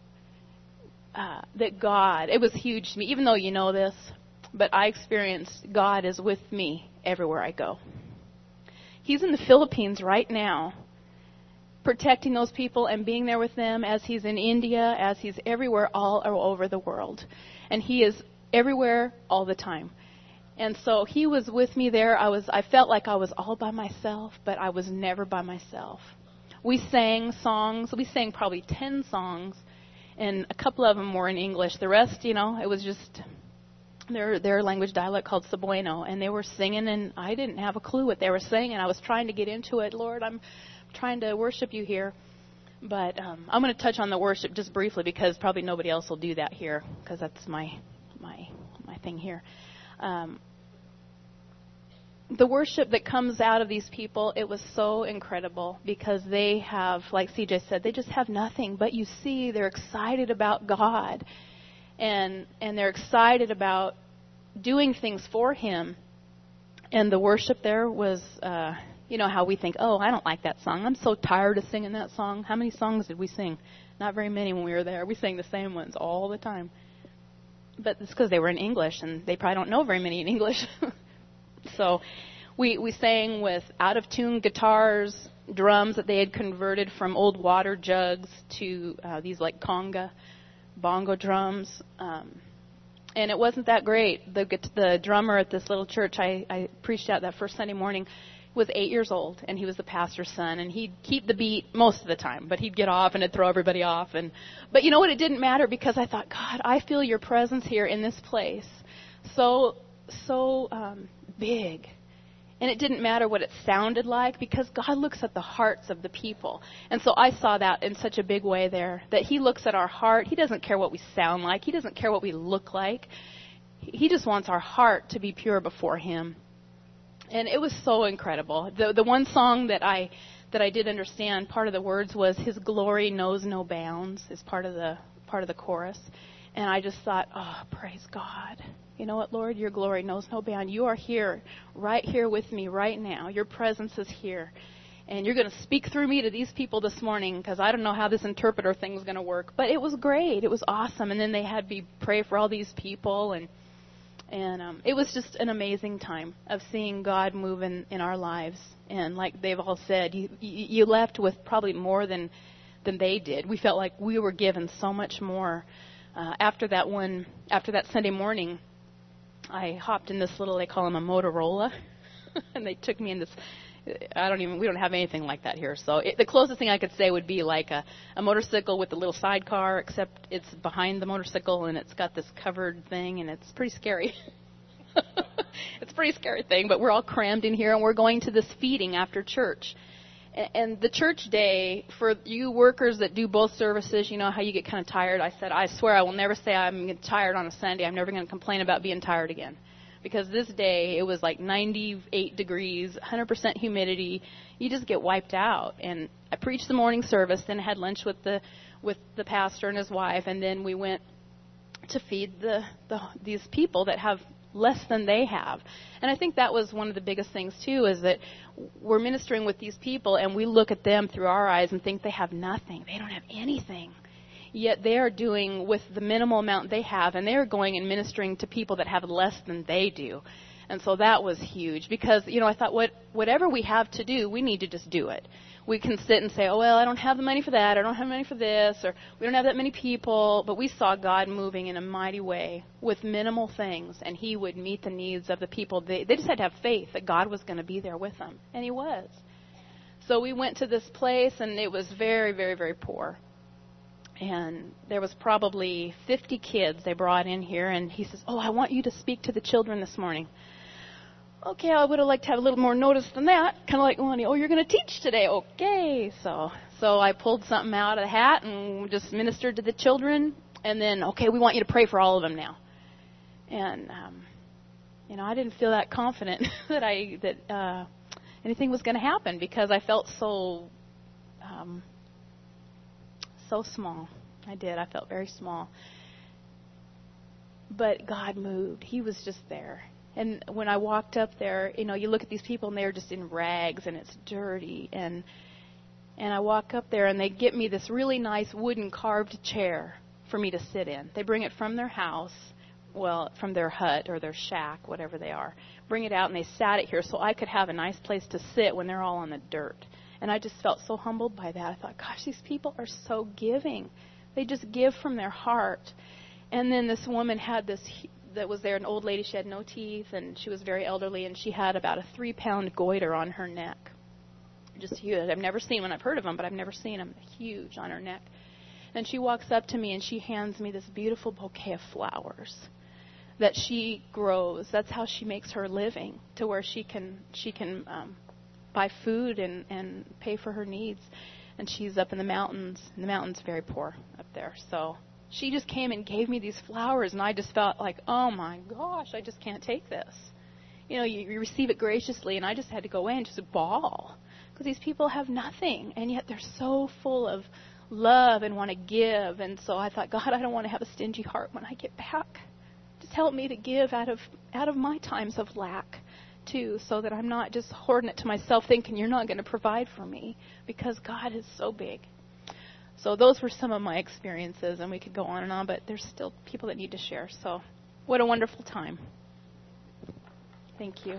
that God, it was huge to me, even though you know this, but I experienced God is with me everywhere I go. He's in the Philippines right now, protecting those people and being there with them, as He's in India, as He's everywhere, all over the world. And He is everywhere all the time. And so He was with me there. I felt like I was all by myself, but I was never by myself. We sang songs. We sang probably 10 songs, and a couple of them were in English. The rest, it was just their language dialect called Cebuano, and they were singing, and I didn't have a clue what they were saying, and I was trying to get into it. Lord, I'm trying to worship you here. But I'm going to touch on the worship just briefly, because probably nobody else will do that here, because that's my thing here. The worship that comes out of these people, it was so incredible, because they have, like CJ said, they just have nothing. But you see, they're excited about God, and they're excited about doing things for Him. And the worship there was, how we think, oh, I don't like that song. I'm so tired of singing that song. How many songs did we sing? Not very many when we were there. We sang the same ones all the time. But it's because they were in English, and they probably don't know very many in English. So we sang with out-of-tune guitars, drums that they had converted from old water jugs to these like conga, bongo drums. and it wasn't that great. The drummer at this little church I preached at that first Sunday morning was 8 years old, and he was the pastor's son, and he'd keep the beat most of the time, but he'd get off and it'd throw everybody off. But you know what? It didn't matter, because I thought, God, I feel your presence here in this place so big. And it didn't matter what it sounded like, because God looks at the hearts of the people. And so I saw that in such a big way there, that he looks at our heart. He doesn't care what we sound like. He doesn't care what we look like. He just wants our heart to be pure before him. And it was so incredible. The one song that I did understand, part of the words was, "His glory knows no bounds," is part of the chorus. And I just thought, oh, praise God. You know what, Lord? Your glory knows no bound. You are here, right here with me right now. Your presence is here. And you're going to speak through me to these people this morning, because I don't know how this interpreter thing is going to work. But it was great. It was awesome. And then they had me pray for all these people. And it was just an amazing time of seeing God move in our lives. And like they've all said, you left with probably more than they did. We felt like we were given so much more. After that Sunday morning, I hopped in this little, they call them a Motorola, and they took me in this, we don't have anything like that here. So the closest thing I could say would be like a motorcycle with a little sidecar, except it's behind the motorcycle and it's got this covered thing, and it's pretty scary. It's a pretty scary thing, but we're all crammed in here, and we're going to this feeding after church. And the church day, for you workers that do both services, you know how you get kind of tired. I said, I swear I will never say I'm tired on a Sunday. I'm never going to complain about being tired again. Because this day, it was like 98 degrees, 100% humidity. You just get wiped out. And I preached the morning service, then had lunch with the pastor and his wife, and then we went to feed these people that have less than they have. And I think that was one of the biggest things, too, is that we're ministering with these people, and we look at them through our eyes and think they have nothing. They don't have anything. Yet they are doing with the minimal amount they have, and they are going and ministering to people that have less than they do. And so that was huge, because, I thought whatever we have to do, we need to just do it. We can sit and say, oh, well, I don't have the money for that, I don't have money for this, or we don't have that many people. But we saw God moving in a mighty way with minimal things, and he would meet the needs of the people. They just had to have faith that God was going to be there with them, and he was. So we went to this place, and it was very, very, very poor. And there was probably 50 kids they brought in here, and he says, oh, I want you to speak to the children this morning. Okay, I would have liked to have a little more notice than that. Kind of like, oh, you're going to teach today. Okay. So I pulled something out of the hat and just ministered to the children. And then, okay, we want you to pray for all of them now. And, I didn't feel that confident that anything was going to happen, because I felt so small. I did. I felt very small. But God moved. He was just there. And when I walked up there, you look at these people, and they're just in rags, and it's dirty. And I walk up there, and they get me this really nice wooden carved chair for me to sit in. They bring it from their house, from their hut or their shack, whatever they are. Bring it out, and they sat it here so I could have a nice place to sit when they're all on the dirt. And I just felt so humbled by that. I thought, gosh, these people are so giving. They just give from their heart. And then this woman had this that was there, an old lady. She had no teeth, and she was very elderly, and she had about a 3-pound goiter on her neck. Just huge. I've never seen one. I've heard of them, but I've never seen them. Huge on her neck. And she walks up to me, and she hands me this beautiful bouquet of flowers that she grows. That's how she makes her living, to where she can buy food and pay for her needs. And she's up in the mountains. And the mountain's very poor up there. So she just came and gave me these flowers, and I just felt like, oh my gosh, I just can't take this. You receive it graciously, and I just had to go away and just bawl, because these people have nothing, and yet they're so full of love and want to give. And so I thought, God, I don't want to have a stingy heart when I get back. Just help me to give out of my times of lack, too, so that I'm not just hoarding it to myself, thinking you're not going to provide for me, because God is so big. So those were some of my experiences, and we could go on and on, but there's still people that need to share. So what a wonderful time. Thank you.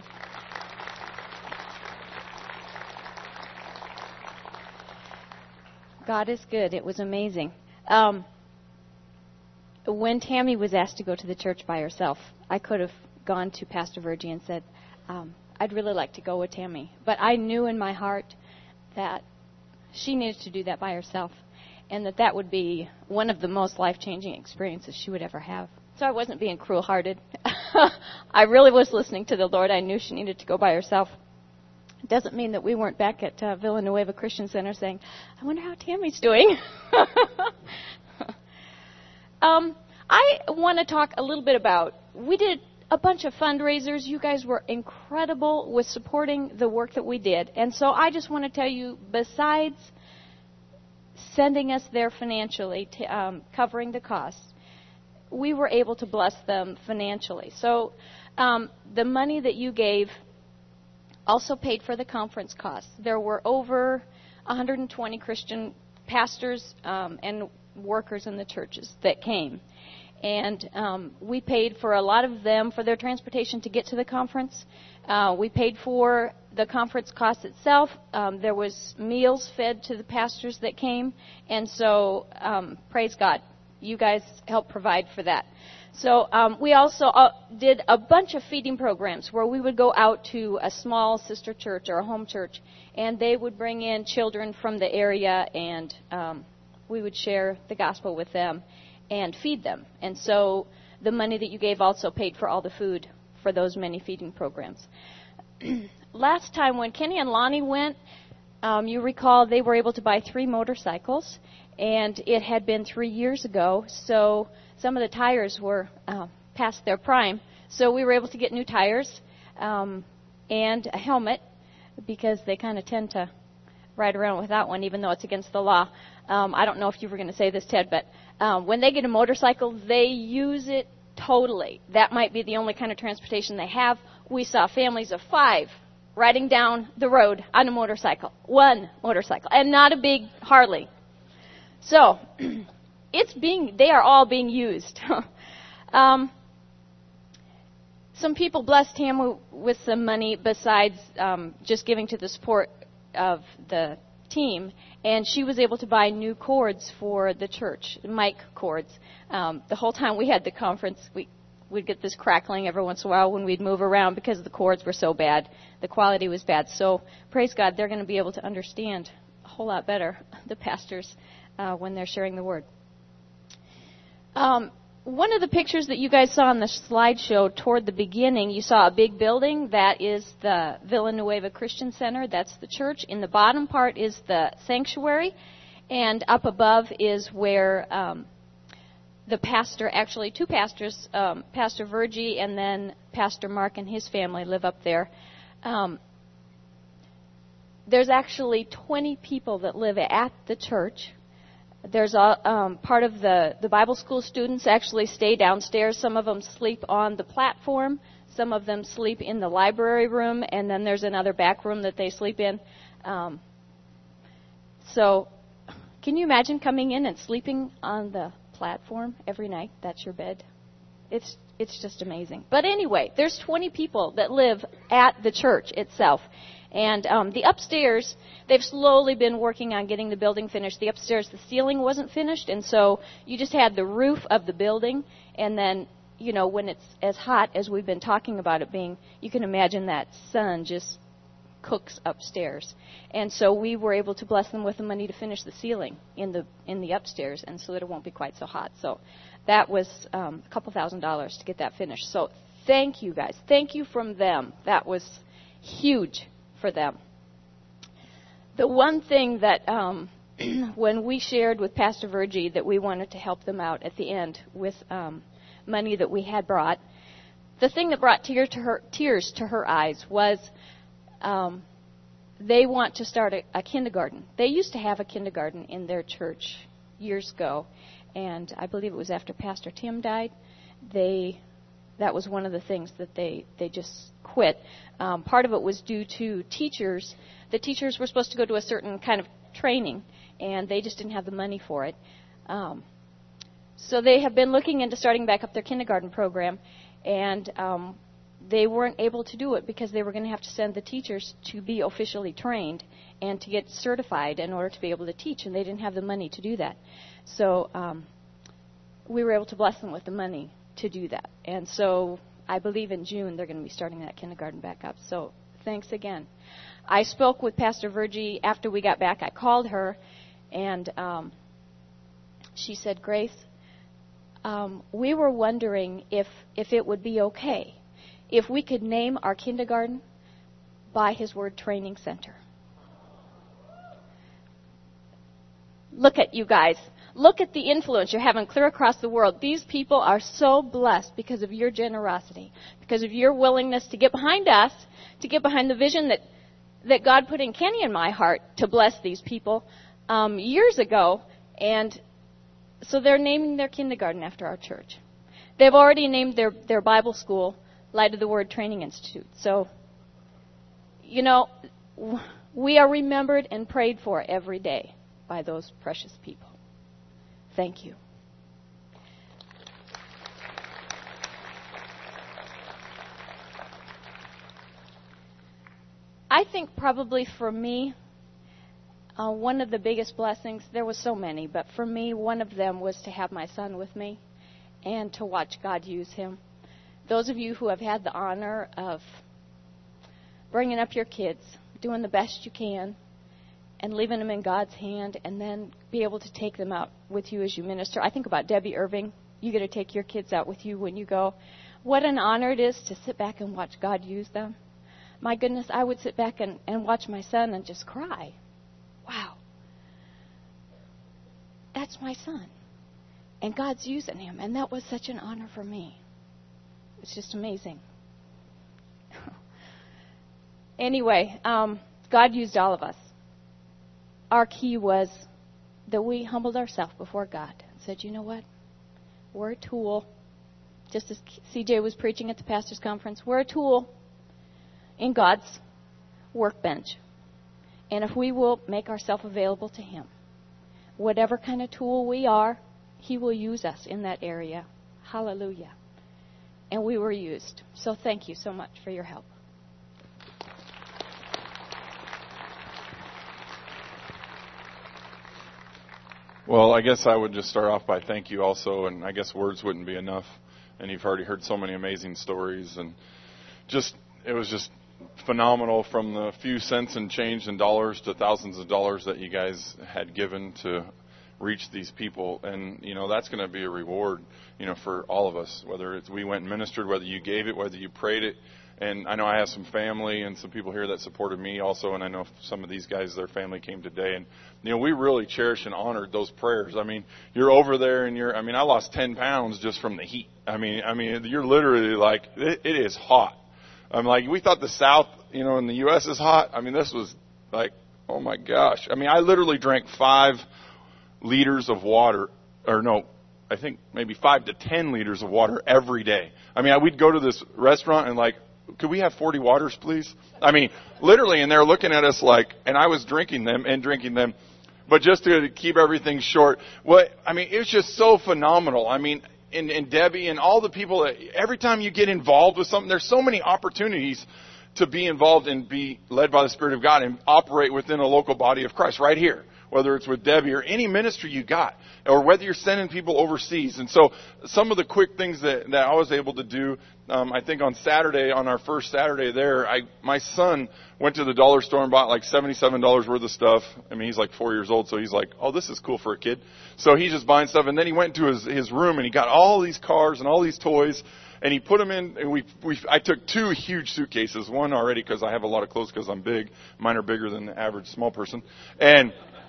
God is good. It was amazing. when Tammy was asked to go to the church by herself, I could have gone to Pastor Virgie and said, I'd really like to go with Tammy. But I knew in my heart that she needed to do that by herself, and that would be one of the most life-changing experiences she would ever have. So I wasn't being cruel-hearted. I really was listening to the Lord. I knew she needed to go by herself. It doesn't mean that we weren't back at Villanueva Christian Center saying, I wonder how Tammy's doing. I want to talk a little bit about, we did a bunch of fundraisers. You guys were incredible with supporting the work that we did. And so I just want to tell you, besides sending us there financially, covering the costs, we were able to bless them financially. So the money that you gave also paid for the conference costs. There were over 120 Christian pastors and workers in the churches that came. And we paid for a lot of them for their transportation to get to the conference. We paid for the conference cost itself. There was meals fed to the pastors that came. And so, praise God, you guys helped provide for that. So we also did a bunch of feeding programs where we would go out to a small sister church or a home church, and they would bring in children from the area, and we would share the gospel with them and feed them. And so the money that you gave also paid for all the food for those many feeding programs. Last time when Kenny and Lonnie went, you recall they were able to buy 3 motorcycles, and it had been 3 years ago, so some of the tires were past their prime. So we were able to get new tires and a helmet, because they kind of tend to ride around without one, even though it's against the law. I don't know if you were going to say this, Ted, but when they get a motorcycle, they use it totally. That might be the only kind of transportation they have. We saw families of 5 riding down the road on a motorcycle, 1 motorcycle, and not a big Harley. So they are all being used. Some people blessed him with some money besides just giving to the support of the team, and she was able to buy new cords for the church, mic cords. The whole time we had the conference, we'd get this crackling every once in a while when we'd move around because the cords were so bad. The quality was bad. So praise God, they're going to be able to understand a whole lot better, the pastors, when they're sharing the word. One of the pictures that you guys saw on the slideshow toward the beginning, you saw a big building. That is the Villanueva Christian Center. That's the church. In the bottom part is the sanctuary. And up above is where the pastor, actually 2 pastors, Pastor Virgie and then Pastor Mark and his family live up there. There's actually 20 people that live at the church. There's a part of the Bible school students actually stay downstairs. Some of them sleep on the platform. Some of them sleep in the library room. And then there's another back room that they sleep in. So can you imagine coming in and sleeping on the platform every night? That's your bed. It's just amazing. But anyway, there's 20 people that live at the church itself. And the upstairs, they've slowly been working on getting the building finished. The upstairs, the ceiling wasn't finished, and so you just had the roof of the building. And then, you know, when it's as hot as we've been talking about it being, you can imagine that sun just cooks upstairs. And so we were able to bless them with the money to finish the ceiling in the upstairs, and so that it won't be quite so hot. So that was a couple $1,000s to get that finished. So thank you, guys. Thank you from them. That was huge for them. The one thing that when we shared with Pastor Virgie that we wanted to help them out at the end with money that we had brought, the thing that brought tears to her eyes was they want to start a kindergarten. They used to have a kindergarten in their church years ago, and I believe it was after Pastor Tim died. That was one of the things that they just quit. Part of it was due to teachers. The teachers were supposed to go to a certain kind of training, and they just didn't have the money for it. So they have been looking into starting back up their kindergarten program, and they weren't able to do it because they were going to have to send the teachers to be officially trained and to get certified in order to be able to teach, and they didn't have the money to do that. So we were able to bless them with the money to do that. And so I believe in June they're going to be starting that kindergarten back up. So thanks again. I spoke with Pastor Virgie after we got back. I called her, and she said, Grace, we were wondering if it would be okay if we could name our kindergarten by His Word Training Center. Look at you guys. Look at the influence you're having clear across the world. These people are so blessed because of your generosity, because of your willingness to get behind us, to get behind the vision that God put in Kenny and my heart to bless these people years ago. And so they're naming their kindergarten after our church. They've already named their Bible school Light of the Word Training Institute. So, you know, we are remembered and prayed for every day by those precious people. Thank you. I think probably for me, one of the biggest blessings, there was so many, but for me, one of them was to have my son with me and to watch God use him. Those of you who have had the honor of bringing up your kids, doing the best you can, and leaving them in God's hand, and then be able to take them out with you as you minister. I think about Debbie Irving. You get to take your kids out with you when you go. What an honor it is to sit back and watch God use them. My goodness, I would sit back and watch my son and just cry. Wow. That's my son. And God's using him. And that was such an honor for me. It's just amazing. Anyway, God used all of us. Our key was that we humbled ourselves before God and said, you know what? We're a tool. Just as CJ was preaching at the pastor's conference, we're a tool in God's workbench. And if we will make ourselves available to Him, whatever kind of tool we are, He will use us in that area. Hallelujah. And we were used. So thank you so much for your help. Well, I guess I would just start off by thank you also, and I guess words wouldn't be enough. And you've already heard so many amazing stories, and it was just phenomenal, from the few cents and change and dollars to thousands of dollars that you guys had given to reach these people. And, you know, that's going to be a reward, you know, for all of us, whether it's we went and ministered, whether you gave it, whether you prayed it. And I know I have some family and some people here that supported me also, and I know some of these guys, their family came today. And, you know, we really cherished and honored those prayers. I mean, you're over there and I lost 10 pounds just from the heat. I mean, you're literally like, it is hot. I'm like, we thought the South, you know, in the U.S. is hot. I mean, this was like, oh my gosh. I mean, I literally drank 5 liters of water, or no, I think maybe 5 to 10 liters of water every day. I mean, we'd go to this restaurant and like, could we have 40 waters, please? I mean, literally, and they're looking at us like, and I was drinking them, but just to keep everything short. It was just so phenomenal. I mean, and Debbie and all the people, every time you get involved with something, there's so many opportunities to be involved and be led by the Spirit of God and operate within a local body of Christ right here, whether it's with Debbie or any ministry you got, or whether you're sending people overseas. And so some of the quick things that I was able to do, I think on Saturday, on our first Saturday there, my son went to the dollar store and bought like $77 worth of stuff. I mean, he's like 4 years old, so he's like, oh, this is cool for a kid. So he's just buying stuff. And then he went to his room and he got all these cars and all these toys. And he put them in, and I took 2 huge suitcases, one already because I have a lot of clothes because I'm big. Mine are bigger than the average small person. And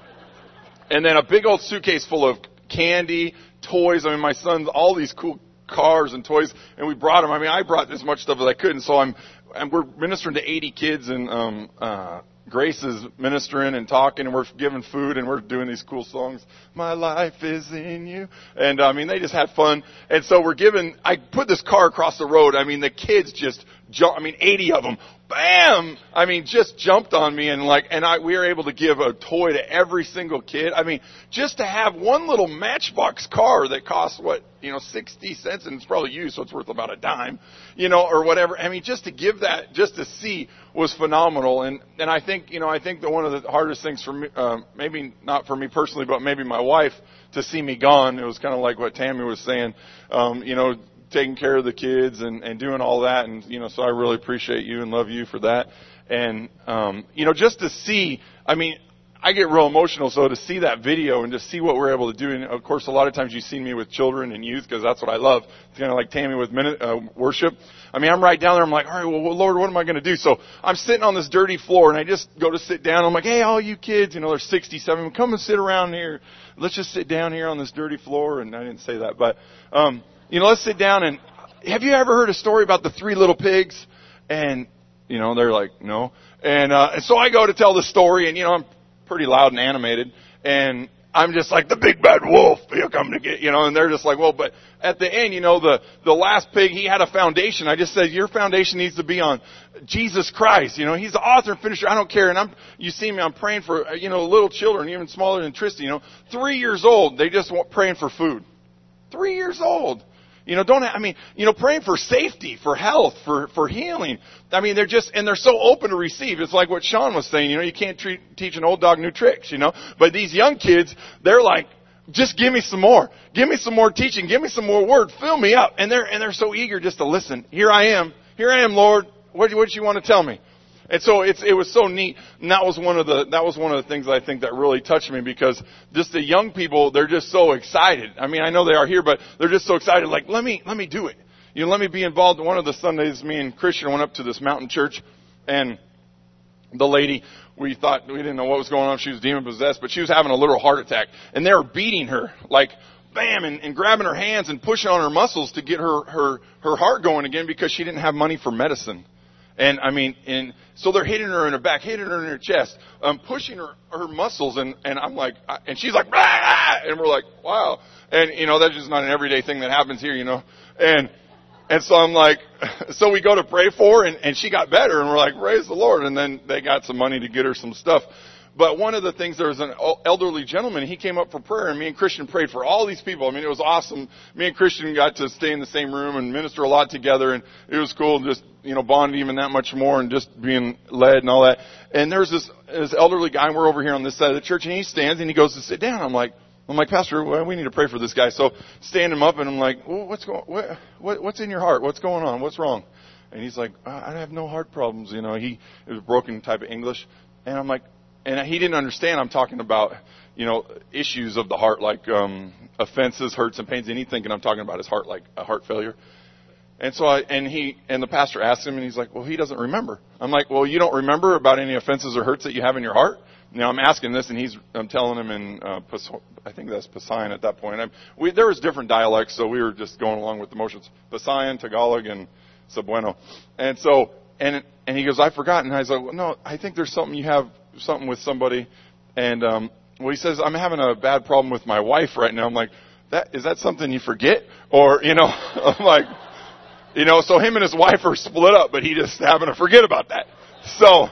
then a big old suitcase full of candy, toys. I mean, my son's all these cool cars and toys, and we brought them. I mean, I brought as much stuff as I could, and so we're ministering to 80 kids, and Grace is ministering and talking, and we're giving food, and we're doing these cool songs. My life is in you. And, they just had fun. And so I put this car across the road. I mean, the kids just I mean, 80 of them, bam! I mean, just jumped on me and we were able to give a toy to every single kid. I mean, just to have one little Matchbox car that costs 60 cents, and it's probably used, so it's worth about a dime, or whatever. I mean, just to give that, just to see was phenomenal. And I think, that one of the hardest things for me, maybe not for me personally, but maybe my wife, to see me gone, it was kind of like what Tammy was saying, taking care of the kids and doing all that. And, so I really appreciate you and love you for that. And, just to see, I mean, I get real emotional, so to see that video and to see what we're able to do, and of course a lot of times you've seen me with children and youth because that's what I love. It's kind of like Tammy with worship. I mean, I'm right down there, I'm like, all right, well, Lord, what am I going to do? So I'm sitting on this dirty floor and I just go to sit down. I'm like, hey, all you kids, there's 67, come and sit around here. Let's just sit down here on this dirty floor. And I didn't say that, but, let's sit down. And have you ever heard a story about the 3 little pigs? And, they're like, no. And so I go to tell the story and, I'm pretty loud and animated, and I'm just like, the big bad wolf, he'll come to get, and they're just like, well, but at the end, the last pig, he had a foundation. I just said, your foundation needs to be on Jesus Christ. He's the author and finisher. I don't care. And you see me, I'm praying for, little children, even smaller than Tristan, 3 years old, they just praying for food. 3 years old. Praying for safety, for health, for healing. I mean, they're so open to receive. It's like what Sean was saying, you can't teach an old dog new tricks, But these young kids, they're like, just give me some more. Give me some more teaching. Give me some more word. Fill me up. And they're so eager just to listen. Here I am, Lord. What do you want to tell me? And so it was so neat. And that was one of the things I think that really touched me, because just the young people, they're just so excited. I mean, I know they are here, but they're just so excited. Like, let me do it. Let me be involved. One of the Sundays, me and Christian went up to this mountain church, and the lady, we didn't know what was going on. She was demon possessed, but she was having a literal heart attack, and they were beating her like, bam, and grabbing her hands and pushing on her muscles to get her heart going again, because she didn't have money for medicine. And so they're hitting her in her back, hitting her in her chest, pushing her muscles, and I'm like, and she's like, ah! And we're like, wow. And, that's just not an everyday thing that happens here, And so I'm like, so we go to pray for her, and she got better, and we're like, praise the Lord. And then they got some money to get her some stuff. But one of the things, there was an elderly gentleman, he came up for prayer, and me and Christian prayed for all these people. I mean, it was awesome. Me and Christian got to stay in the same room and minister a lot together, and it was cool, just, bonding even that much more and just being led and all that. And there's this elderly guy, and we're over here on this side of the church, and he stands and he goes to sit down. I'm like, Pastor, we need to pray for this guy. So stand him up, and I'm like, well, what's in your heart? What's going on? What's wrong? And he's like, I have no heart problems. It was broken type of English. And I'm like, and he didn't understand I'm talking about, issues of the heart, like offenses, hurts, and pains. And he's thinking I'm talking about his heart, like a heart failure. And so the pastor asked him, and he's like, well, he doesn't remember. I'm like, well, you don't remember about any offenses or hurts that you have in your heart? Now I'm asking this, and I'm telling him in, I think that's Pasayan at that point. There was different dialects, so we were just going along with the motions. Pasayan, Tagalog, and Cebuano. And so, and he goes, I forgot. And I was like, well, no, I think there's something you have, something with somebody. And, he says, I'm having a bad problem with my wife right now. I'm like, is that something you forget? Or, I'm like, so him and his wife are split up, but he just happened to forget about that. So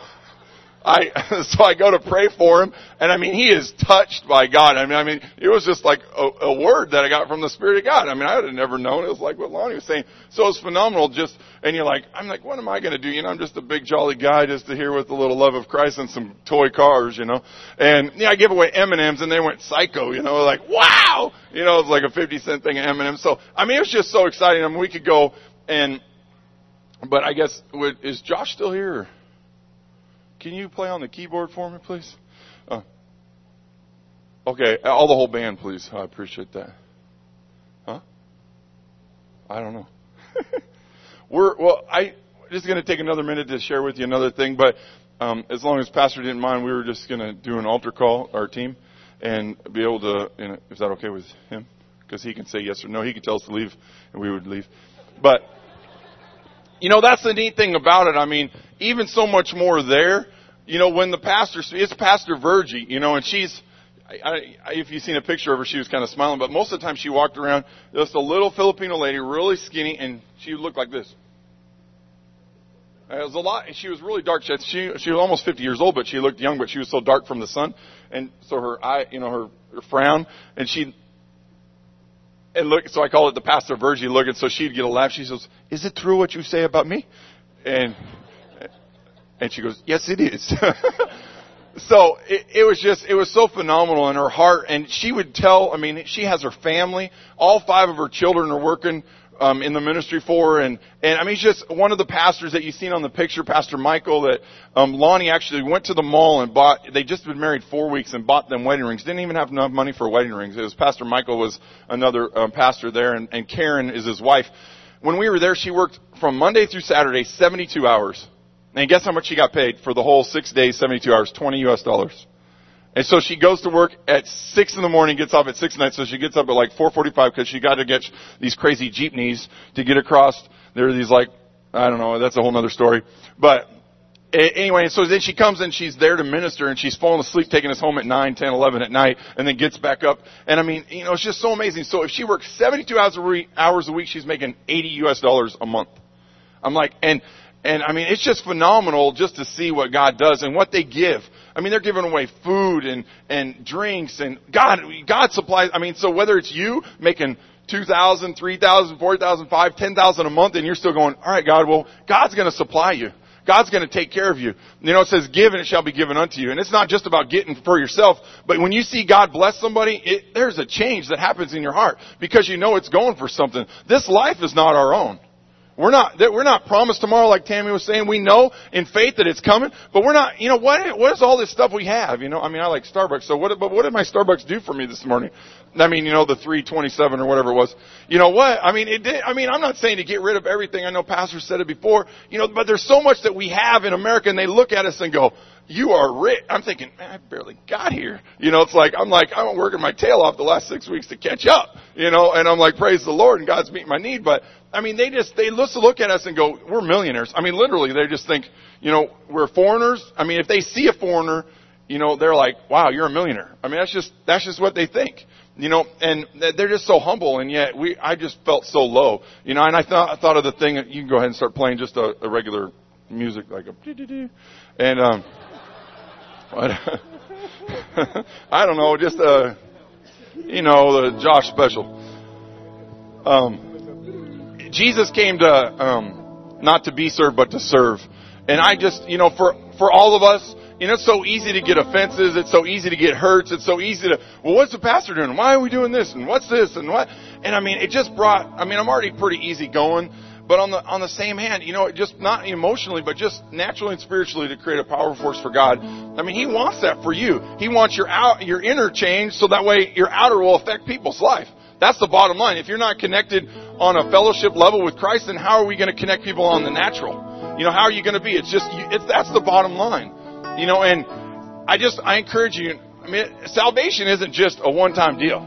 I go to pray for him, and he is touched by God. It was just like a word that I got from the Spirit of God. I would have never known. It was like what Lonnie was saying. So it's phenomenal. And I'm like, what am I going to do? I'm just a big jolly guy just to here with a little love of Christ and some toy cars, And I give away M&Ms, and they went psycho, like, wow! It was like a 50-cent thing of M&Ms. So, it was just so exciting. We could go but I guess, is Josh still here? Or? Can you play on the keyboard for me, please? Okay, all the whole band, please. I appreciate that. Huh? I don't know. I'm just going to take another minute to share with you another thing, but as long as Pastor didn't mind, we were just going to do an altar call, our team, and be able to, is that okay with him? Because he can say yes or no. He can tell us to leave, and we would leave. But, that's the neat thing about it. Even so much more there. When the pastor, it's Pastor Virgie, and she's, if you've seen a picture of her, she was kind of smiling, but most of the time she walked around, just a little Filipino lady, really skinny, and she looked like this. It was a lot. She was really dark. She was almost 50 years old, but she looked young, but she was so dark from the sun. And so her eye, her frown, and look, so I call it the Pastor Virgie look, and so she'd get a laugh. She says, "Is it true what you say about me?" And she goes, "Yes, it is." So it was so phenomenal in her heart. And she would tell, she has her family. All 5 of her children are working in the ministry for her. And she's just one of the pastors that you've seen on the picture, Pastor Michael, that Lonnie actually went to the mall and they'd just been married 4 weeks and bought them wedding rings. Didn't even have enough money for wedding rings. It was Pastor Michael was another pastor there, and Karen is his wife. When we were there, she worked from Monday through Saturday, 72 hours. And guess how much she got paid for the whole 6 days, 72 hours? $20 US. And so she goes to work at 6 in the morning, gets off at 6 at night. So she gets up at like 4:45 because she got to get these crazy jeepneys to get across. There are these I don't know, that's a whole other story. But anyway, so then she comes and she's there to minister, and she's falling asleep, taking us home at 9, 10, 11 at night, and then gets back up. And it's just so amazing. So if she works 72 hours a week, she's making $80 US a month. I'm like, and it's just phenomenal just to see what God does and what they give. They're giving away food and drinks, and God supplies. So whether it's you making $2,000, $3,000, $4,000, $5,000, $10,000 a month, and you're still going, all right, God, well, God's going to supply you. God's going to take care of you. It says, give and it shall be given unto you. And it's not just about getting for yourself, but when you see God bless somebody, there's a change that happens in your heart because it's going for something. This life is not our own. We're not promised tomorrow, like Tammy was saying. We know in faith that it's coming, but we're not, what is all this stuff we have? I like Starbucks. So but what did my Starbucks do for me this morning? The 327 or whatever it was. You know what? It did. I'm not saying to get rid of everything. I know Pastor said it before, but there's so much that we have in America, and they look at us and go, you are rich. I'm thinking, man, I barely got here. I'm working my tail off the last 6 weeks to catch up, and I'm like, praise the Lord, and God's meeting my need. But, they look at us and go, we're millionaires. Literally, they just think, we're foreigners. If they see a foreigner, they're like, wow, you're a millionaire. That's just what they think, and they're just so humble. And yet I just felt so low, and I thought of the thing. You can go ahead and start playing just a regular music, like a, and, I don't know, just the Josh special. Jesus came to not to be served, but to serve. And I just, for all of us, it's so easy to get offenses. It's so easy to get hurts. It's so easy to, well, what's the pastor doing? Why are we doing this? And what's this? And what? And it just brought, I'm already pretty easy going. But on the same hand, just not emotionally, but just naturally and spiritually to create a power force for God. He wants that for you. He wants your inner change so that way your outer will affect people's life. That's the bottom line. If you're not connected on a fellowship level with Christ, then how are we going to connect people on the natural? How are you going to be? That's the bottom line. And I encourage you, salvation isn't just a one-time deal.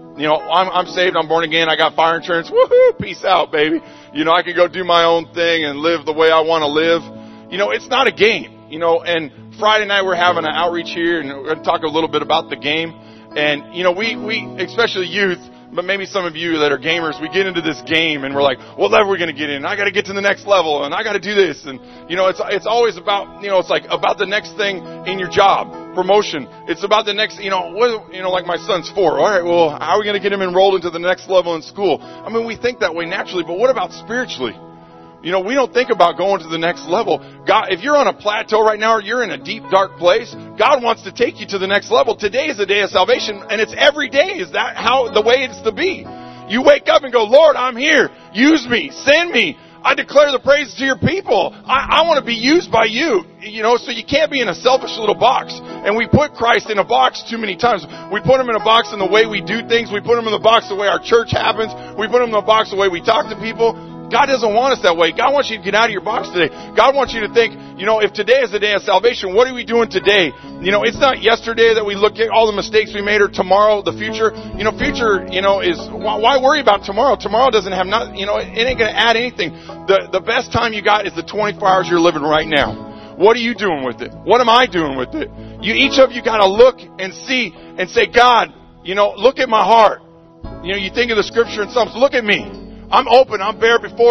I'm saved, I'm born again, I got fire insurance, woohoo, peace out, baby. I can go do my own thing and live the way I want to live. It's not a game, and Friday night we're having an outreach here, and we're going to talk a little bit about the game. And, we, especially youth, but maybe some of you that are gamers, we get into this game and we're like, what level are we going to get in? I got to get to the next level and I got to do this. And, it's always about, it's like about the next thing in your job, promotion. It's about the next, like my son's 4. All right, well, how are we going to get him enrolled into the next level in school? We think that way naturally, but what about spiritually? We don't think about going to the next level. God, if you're on a plateau right now or you're in a deep, dark place, God wants to take you to the next level. Today is the day of salvation, and it's every day. Is that the way it's to be? You wake up and go, Lord, I'm here. Use me. Send me. I declare the praise to your people. I want to be used by you. So you can't be in a selfish little box. And we put Christ in a box too many times. We put him in a box in the way we do things. We put him in the box the way our church happens. We put him in the box the way we talk to people. God doesn't want us that way. God wants you to get out of your box today. God wants you to think, if today is the day of salvation, what are we doing today? It's not yesterday that we look at all the mistakes we made or tomorrow, the future. Future, is, why worry about tomorrow? Tomorrow doesn't have it ain't going to add anything. The best time you got is the 24 hours you're living right now. What are you doing with it? What am I doing with it? Each of you got to look and see and say, God, look at my heart. You think of the scripture in Psalms, look at me. I'm open. I'm bare before you.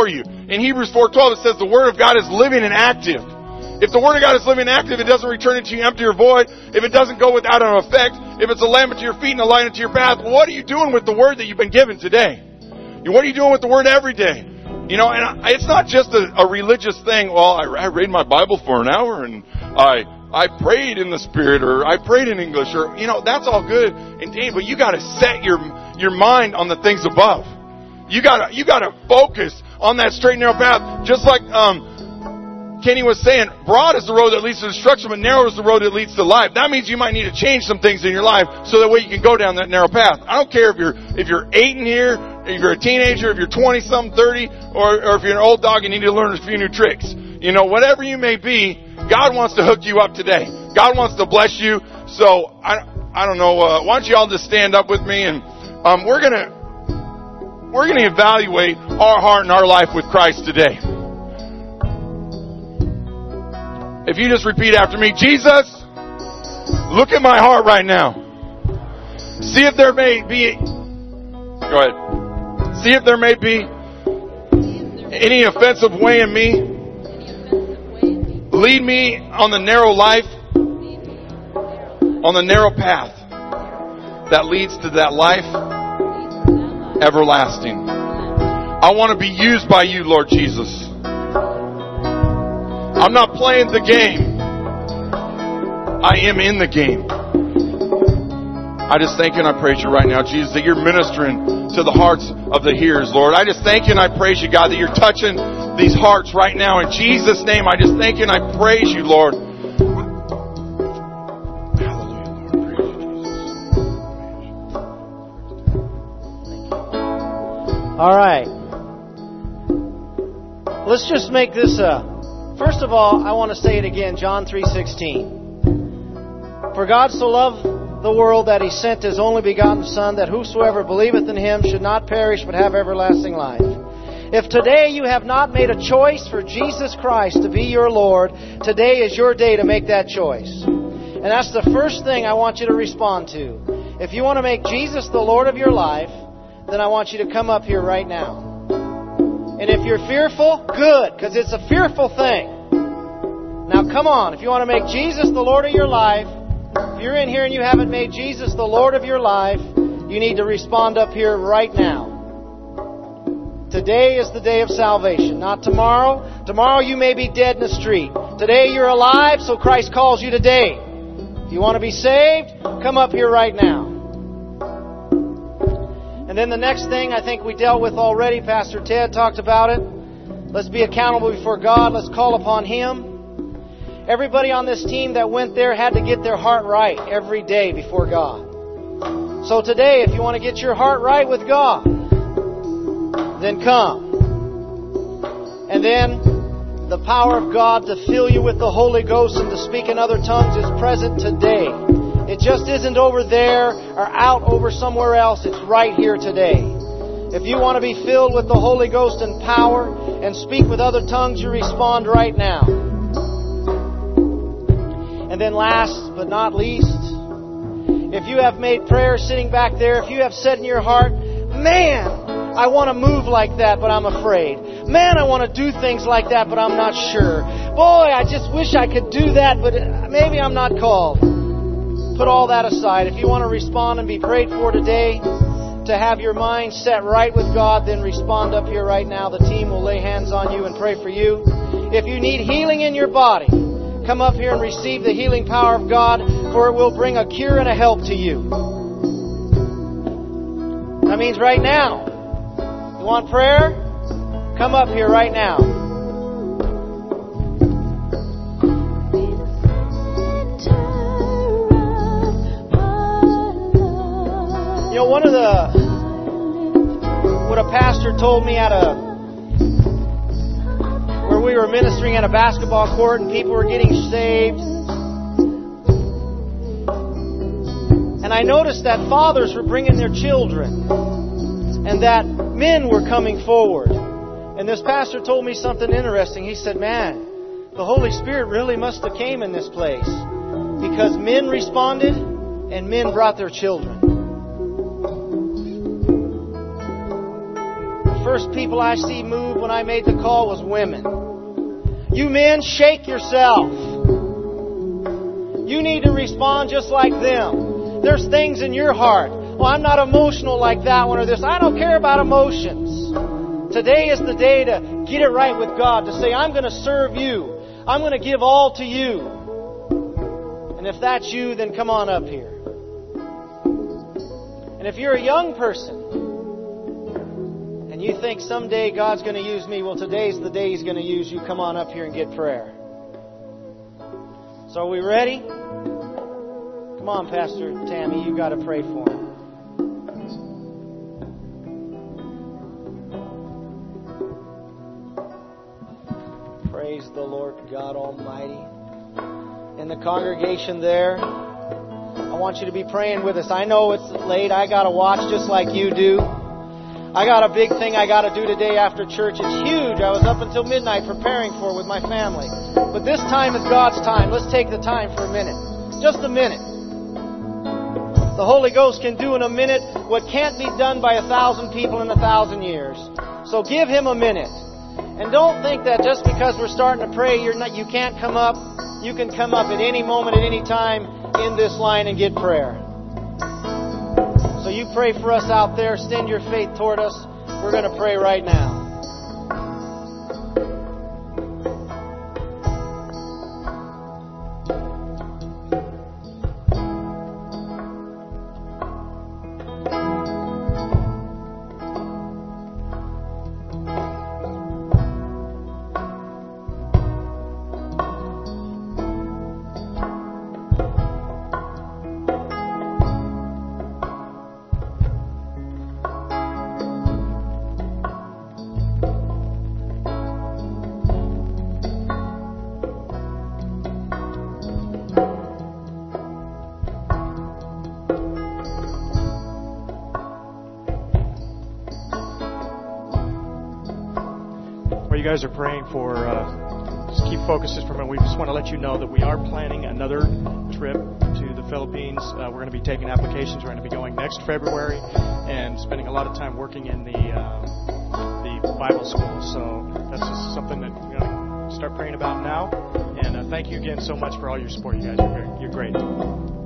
In Hebrews 4:12 it says the Word of God is living and active. If the Word of God is living and active, it doesn't return into you empty or void. If it doesn't go without an effect, if it's a lamp unto your feet and a light unto your path, what are you doing with the Word that you've been given today? What are you doing with the Word every day? You know, and it's not just a religious thing. Well, I read my Bible for an hour and I prayed in the Spirit, or I prayed in English, or, you know, that's all good indeed, but you gotta set your mind on the things above. You gotta focus on that straight and narrow path. Just like, Kenny was saying, broad is the road that leads to destruction, but narrow is the road that leads to life. That means you might need to change some things in your life so that way you can go down that narrow path. I don't care if you're 8 in here, if you're a teenager, if you're 20-something, 30, or if you're an old dog and you need to learn a few new tricks. You know, whatever you may be, God wants to hook you up today. God wants to bless you. So, I don't know, why don't you all just stand up with me, and we're gonna evaluate our heart and our life with Christ today. If you just repeat after me, Jesus, look at my heart right now. See if there may be, go ahead. See if there may be any offensive way in me. Lead me on the narrow life, on the narrow path that leads to that life everlasting. I want to be used by you, Lord Jesus. I'm not playing the game. I am in the game. I just thank you and I praise you right now, Jesus, that you're ministering to the hearts of the hearers, Lord. I just thank you and I praise you, God, that you're touching these hearts right now. In Jesus' name, I just thank you and I praise you, Lord. Hallelujah, Lord. Praise you, Jesus. All right. Let's just make this first of all, I want to say it again, John 3:16. For God so loved the world that He sent His only begotten Son, that whosoever believeth in Him should not perish but have everlasting life. If today you have not made a choice for Jesus Christ to be your Lord, today is your day to make that choice. And that's the first thing I want you to respond to. If you want to make Jesus the Lord of your life, then I want you to come up here right now. And if you're fearful, good, because it's a fearful thing. Now come on, if you want to make Jesus the Lord of your life, if you're in here and you haven't made Jesus the Lord of your life, you need to respond up here right now. Today is the day of salvation, not tomorrow. Tomorrow you may be dead in the street. Today you're alive, so Christ calls you today. If you want to be saved, come up here right now. And then the next thing I think we dealt with already, Pastor Ted talked about it. Let's be accountable before God. Let's call upon Him. Everybody on this team that went there had to get their heart right every day before God. So today, if you want to get your heart right with God, then come. And then the power of God to fill you with the Holy Ghost and to speak in other tongues is present today. It just isn't over there or out over somewhere else. It's right here today. If you want to be filled with the Holy Ghost and power and speak with other tongues, you respond right now. And then last but not least, if you have made prayer sitting back there, if you have said in your heart, man, I want to move like that, but I'm afraid. Man, I want to do things like that, but I'm not sure. Boy, I just wish I could do that, but maybe I'm not called. Put all that aside. If you want to respond and be prayed for today, to have your mind set right with God, then respond up here right now. The team will lay hands on you and pray for you. If you need healing in your body, come up here and receive the healing power of God, for it will bring a cure and a help to you. That means right now. You want prayer? Come up here right now. You know, what a pastor told me where we were ministering at a basketball court and people were getting saved. And I noticed that fathers were bringing their children and that men were coming forward. And this pastor told me something interesting. He said, man, the Holy Spirit really must have came in this place because men responded and men brought their children. first people I see move when I made the call was women. You men, shake yourself. You need to respond just like them. There's things in your heart. Well, I'm not emotional like that one or this. I don't care about emotions. Today is the day to get it right with God, to say, I'm going to serve you. I'm going to give all to you. And if that's you, then come on up here. And if you're a young person, and you think someday God's going to use me, well, today's the day He's going to use you. Come on up here and get prayer. So are we ready? Come on, Pastor Tammy, you got to pray for him. Praise the Lord God Almighty. In the congregation there, I want you to be praying with us. I know it's late. I got to watch just like you do. I got a big thing I got to do today after church. It's huge. I was up until midnight preparing for it with my family. But this time is God's time. Let's take the time for a minute. Just a minute. The Holy Ghost can do in a minute what can't be done by 1,000 people in 1,000 years. So give Him a minute. And don't think that just because we're starting to pray, you can't come up. You can come up at any moment, at any time in this line and get prayer. So you pray for us out there. Extend your faith toward us. We're going to pray right now. You guys are praying for, just keep focused just for a minute. We just want to let you know that we are planning another trip to the Philippines. We're going to be taking applications. We're going to be going next February and spending a lot of time working in the Bible school. So that's just something that we're going to start praying about now. And thank you again so much for all your support, you guys. You're great.